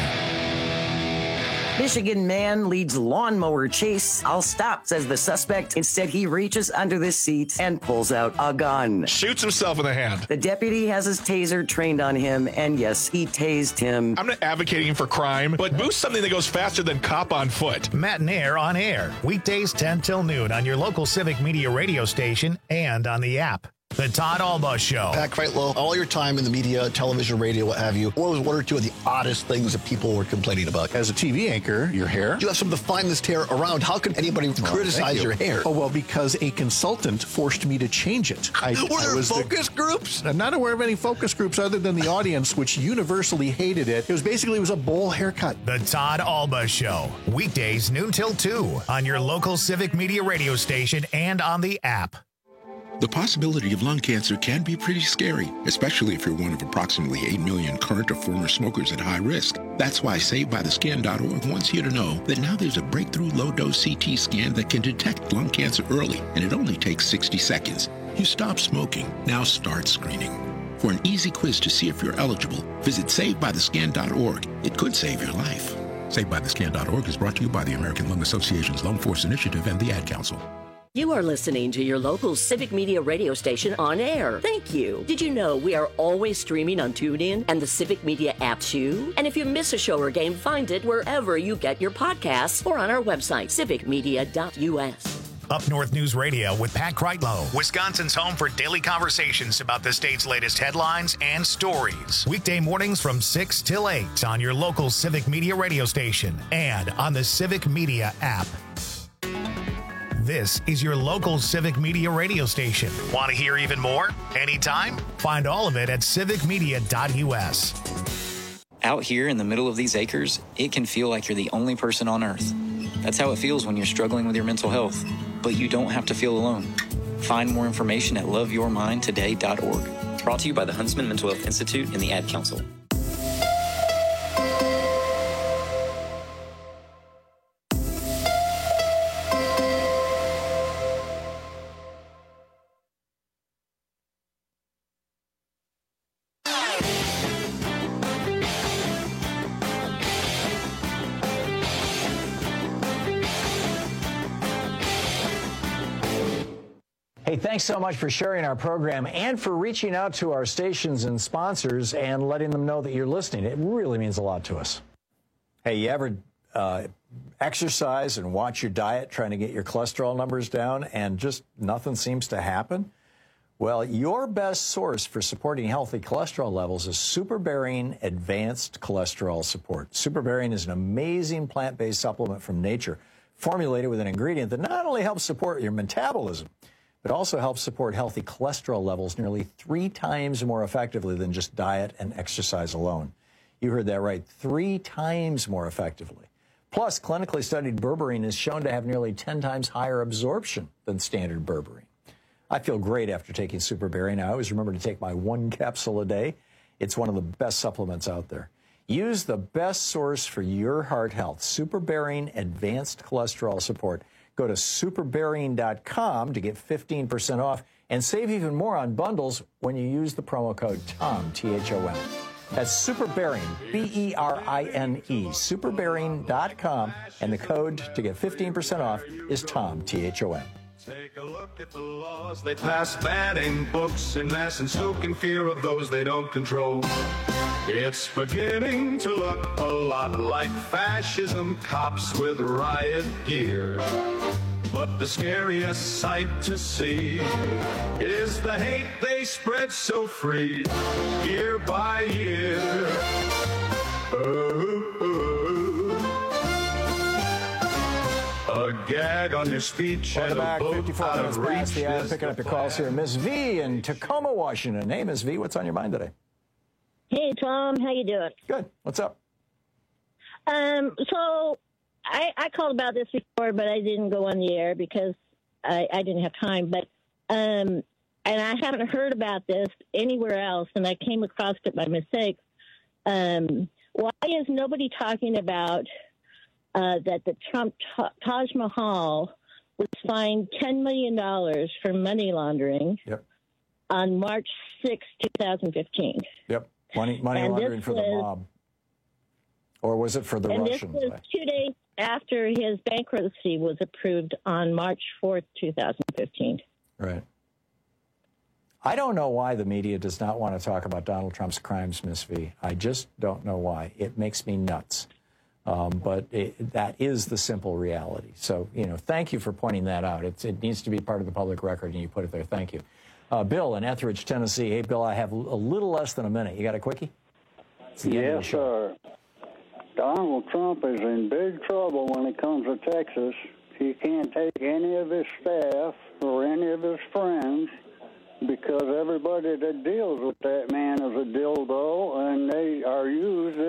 Michigan man leads lawnmower chase. I'll stop, says the suspect. Instead, he reaches under the seat and pulls out a gun. Shoots himself in the hand. The deputy has his taser trained on him, and yes, he tased him. I'm not advocating for crime, but boost something that goes faster than cop on foot. Matt and Air on air. Weekdays ten till noon on your local Civic Media radio station and on the app. The Todd Alba Show. Pat Kreitlow, all your time in the media, television, radio, what have you, what was one or two of the oddest things that people were complaining about? As a T V anchor, your hair. You have some of the finest hair around. How can anybody well, criticize you. your hair? Oh, well, because a consultant forced me to change it. I, were there I was focus the, groups? I'm not aware of any focus groups other than the audience, which universally hated it. It was basically, it was a bowl haircut. The Todd Alba Show. Weekdays, noon till two on your local Civic Media radio station and on the app. The possibility of lung cancer can be pretty scary, especially if you're one of approximately eight million current or former smokers at high risk. That's why Saved By The Skin dot org wants you to know that now there's a breakthrough low-dose C T scan that can detect lung cancer early, and it only takes sixty seconds. You stop smoking, now start screening. For an easy quiz to see if you're eligible, visit Saved By The Skin dot org. It could save your life. Saved By The Skin dot org is brought to you by the American Lung Association's Lung Force Initiative and the Ad Council. You are listening to your local Civic Media radio station on air. Thank you. Did you know we are always streaming on TuneIn and the Civic Media app too? And if you miss a show or game, find it wherever you get your podcasts or on our website, civic media dot u s. Up North News Radio with Pat Kreitlow, Wisconsin's home for daily conversations about the state's latest headlines and stories. Weekday mornings from six till eight on your local Civic Media radio station and on the Civic Media app. This is your local Civic Media radio station. Want to hear even more? Anytime? Find all of it at civic media dot u s. Out here in the middle of these acres, it can feel like you're the only person on earth. That's how it feels when you're struggling with your mental health. But you don't have to feel alone. Find more information at love your mind today dot org. Brought to you by the Huntsman Mental Health Institute and the Ad Council. Hey, thanks so much for sharing our program and for reaching out to our stations and sponsors and letting them know that you're listening. It really means a lot to us. Hey, you ever uh, exercise and watch your diet trying to get your cholesterol numbers down and just nothing seems to happen? Well, your best source for supporting healthy cholesterol levels is SuperBarian Advanced Cholesterol Support. SuperBarian is an amazing plant-based supplement from nature, formulated with an ingredient that not only helps support your metabolism, but also helps support healthy cholesterol levels nearly three times more effectively than just diet and exercise alone. You heard that right, three times more effectively. Plus, clinically studied berberine is shown to have nearly ten times higher absorption than standard berberine. I feel great after taking SuperBarian. I always remember to take my one capsule a day. It's one of the best supplements out there. Use the best source for your heart health, SuperBarian Advanced Cholesterol Support. Go to superbarian dot com to get fifteen percent off and save even more on bundles when you use the promo code TOM, T H O M. That's SuperBarian, B E R I N E, superbarian dot com, and the code to get fifteen percent off is TOM, T H O M. Take a look at the laws they pass, banning books and lessons, stoking fear of those they don't control. It's beginning to look a lot like fascism, cops with riot gear. But the scariest sight to see is the hate they spread so free, year by year. Oh, oh. A gag on your speech. Welcome and back, a fifty-four out minutes of past the hour. reach. Picking up your calls here. Miss V in Tacoma, Washington. Hey, Miss V, what's on your mind today? Hey, Tom, how you doing? Good. What's up? Um, so I, I called about this before, but I didn't go on the air because I, I didn't have time. But um, and I haven't heard about this anywhere else, and I came across it by mistake. Um, why is nobody talking about uh, that the Trump Taj Mahal was fined ten million dollars for money laundering yep. on March sixth, twenty fifteen? Yep. Money, money And laundering this for the was- mob. Or was it for the and Russians? this was two days after his bankruptcy was approved on March fourth, twenty fifteen. Right. I don't know why the media does not want to talk about Donald Trump's crimes, Miss V. I just don't know why. It makes me nuts. Um, but it, that is the simple reality. So, you know, thank you for pointing that out. It's, it needs to be part of the public record, and you put it there. Thank you. Uh, Bill in Etheridge, Tennessee. Hey, Bill, I have a little less than a minute. You got a quickie? It's the end of the Yes, show. sir. Donald Trump is in big trouble when it comes to Texas. He can't take any of his staff or any of his friends because everybody that deals with that man is a dildo, and they are used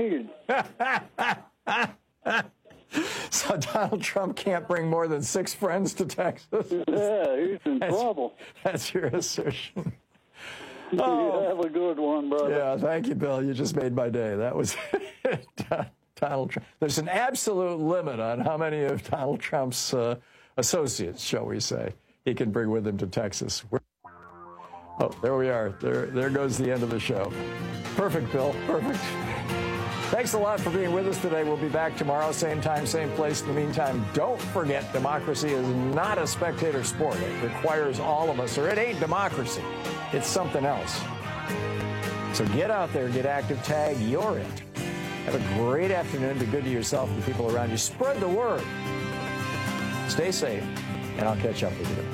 as needed. So Donald Trump can't bring more than six friends to Texas? Yeah, he's in that's, trouble. That's your assertion. You have a good one, brother. Yeah, thank you, Bill. You just made my day. That was Donald Trump. There's an absolute limit on how many of Donald Trump's uh, associates, shall we say, he can bring with him to Texas. We're oh, there we are. There, there goes the end of the show. Perfect, Bill. Perfect. Thanks a lot for being with us today. We'll be back tomorrow, same time, same place. In the meantime, don't forget democracy is not a spectator sport. It requires all of us, or it ain't democracy. It's something else. So get out there, get active, tag, you're it. Have a great afternoon. Be good to yourself and the people around you. Spread the word. Stay safe, and I'll catch up with you.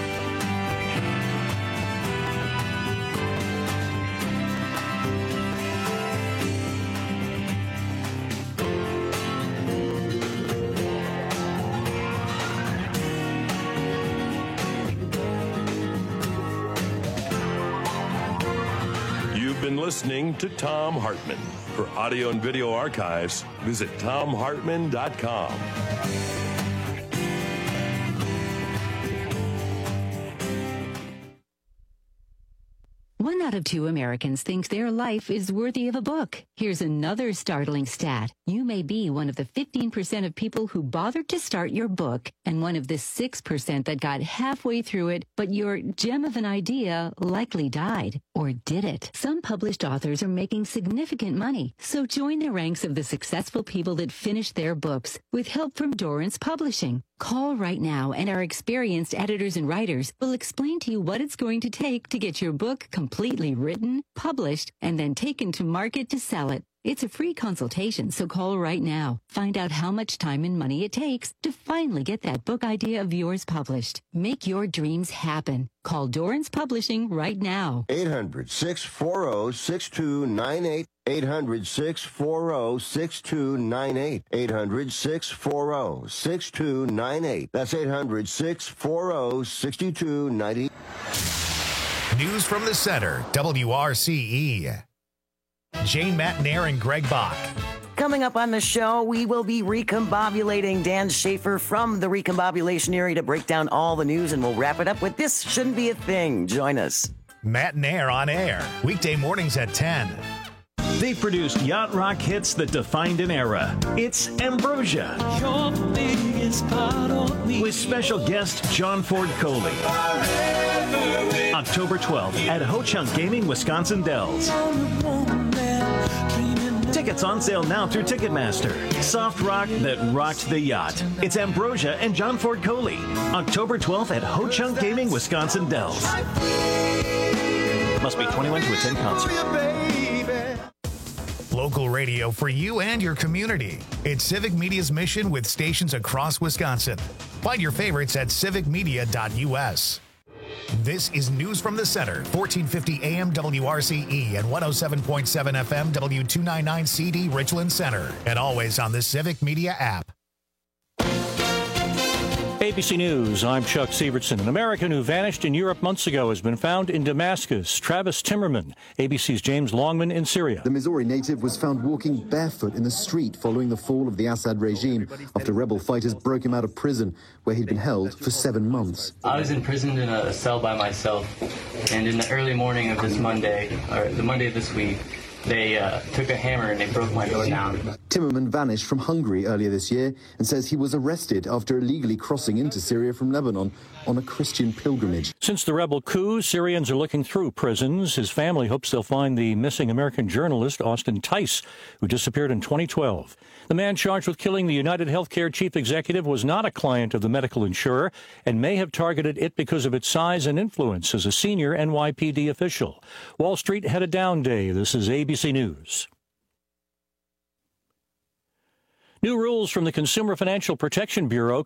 You've been listening to Tom Hartman. For audio and video archives, visit tom hartman dot com. One out of two Americans think their life is worthy of a book. Here's another startling stat. You may be one of the fifteen percent of people who bothered to start your book and one of the six percent that got halfway through it, but your gem of an idea likely died. Or did it? Some published authors are making significant money, so join the ranks of the successful people that finished their books with help from Dorrance Publishing. Call right now, and our experienced editors and writers will explain to you what it's going to take to get your book completely written, published, and then taken to market to sell it. It's a free consultation, so call right now. Find out how much time and money it takes to finally get that book idea of yours published. Make your dreams happen. Call Dorrance Publishing right now. eight hundred, six four zero, six two nine eight. eight hundred, six four zero, six two nine eight. eight hundred, six four zero, six two nine eight. That's eight hundred, six four zero, six two nine eight. News from the Center, W R C E. Jane Matnair and Greg Bach. Coming up on the show, we will be recombobulating Dan Schaefer from the recombobulation area to break down all the news, and we'll wrap it up with This Shouldn't Be a Thing. Join us. Matnair on air, weekday mornings at ten. They produced yacht rock hits that defined an era. It's Ambrosia. You're the biggest part of me. With special guest John Ford Coley. October twelfth at Ho Chunk Gaming, Wisconsin Dells. Tickets on sale now through Ticketmaster. Soft rock that rocked the yacht. It's Ambrosia and John Ford Coley. October twelfth at Ho Chunk Gaming, Wisconsin Dells. Must be twenty-one to attend concert. Local radio for you and your community. It's Civic Media's mission with stations across Wisconsin. Find your favorites at civic media dot U S. This is News from the Center, fourteen fifty A M W R C E and one oh seven point seven F M W two ninety-nine C D Richland Center, and always on the Civic Media app. A B C News, I'm Chuck Sievertson. An American who vanished in Europe months ago has been found in Damascus. Travis Timmerman, A B C's James Longman in Syria. The Missouri native was found walking barefoot in the street following the fall of the Assad regime after rebel fighters broke him out of prison, where he'd been held for seven months. I was imprisoned in a cell by myself, and in the early morning of this Monday, or the Monday of this week, they uh, took a hammer and they broke my door down. Timmerman vanished from Hungary earlier this year and says he was arrested after illegally crossing into Syria from Lebanon on a Christian pilgrimage. Since the rebel coup, Syrians are looking through prisons. His family hopes they'll find the missing American journalist Austin Tice, who disappeared in twenty twelve. The man charged with killing the United Healthcare chief executive was not a client of the medical insurer and may have targeted it because of its size and influence as a senior N Y P D official. Wall Street had a down day. This is A B C News. New rules from the Consumer Financial Protection Bureau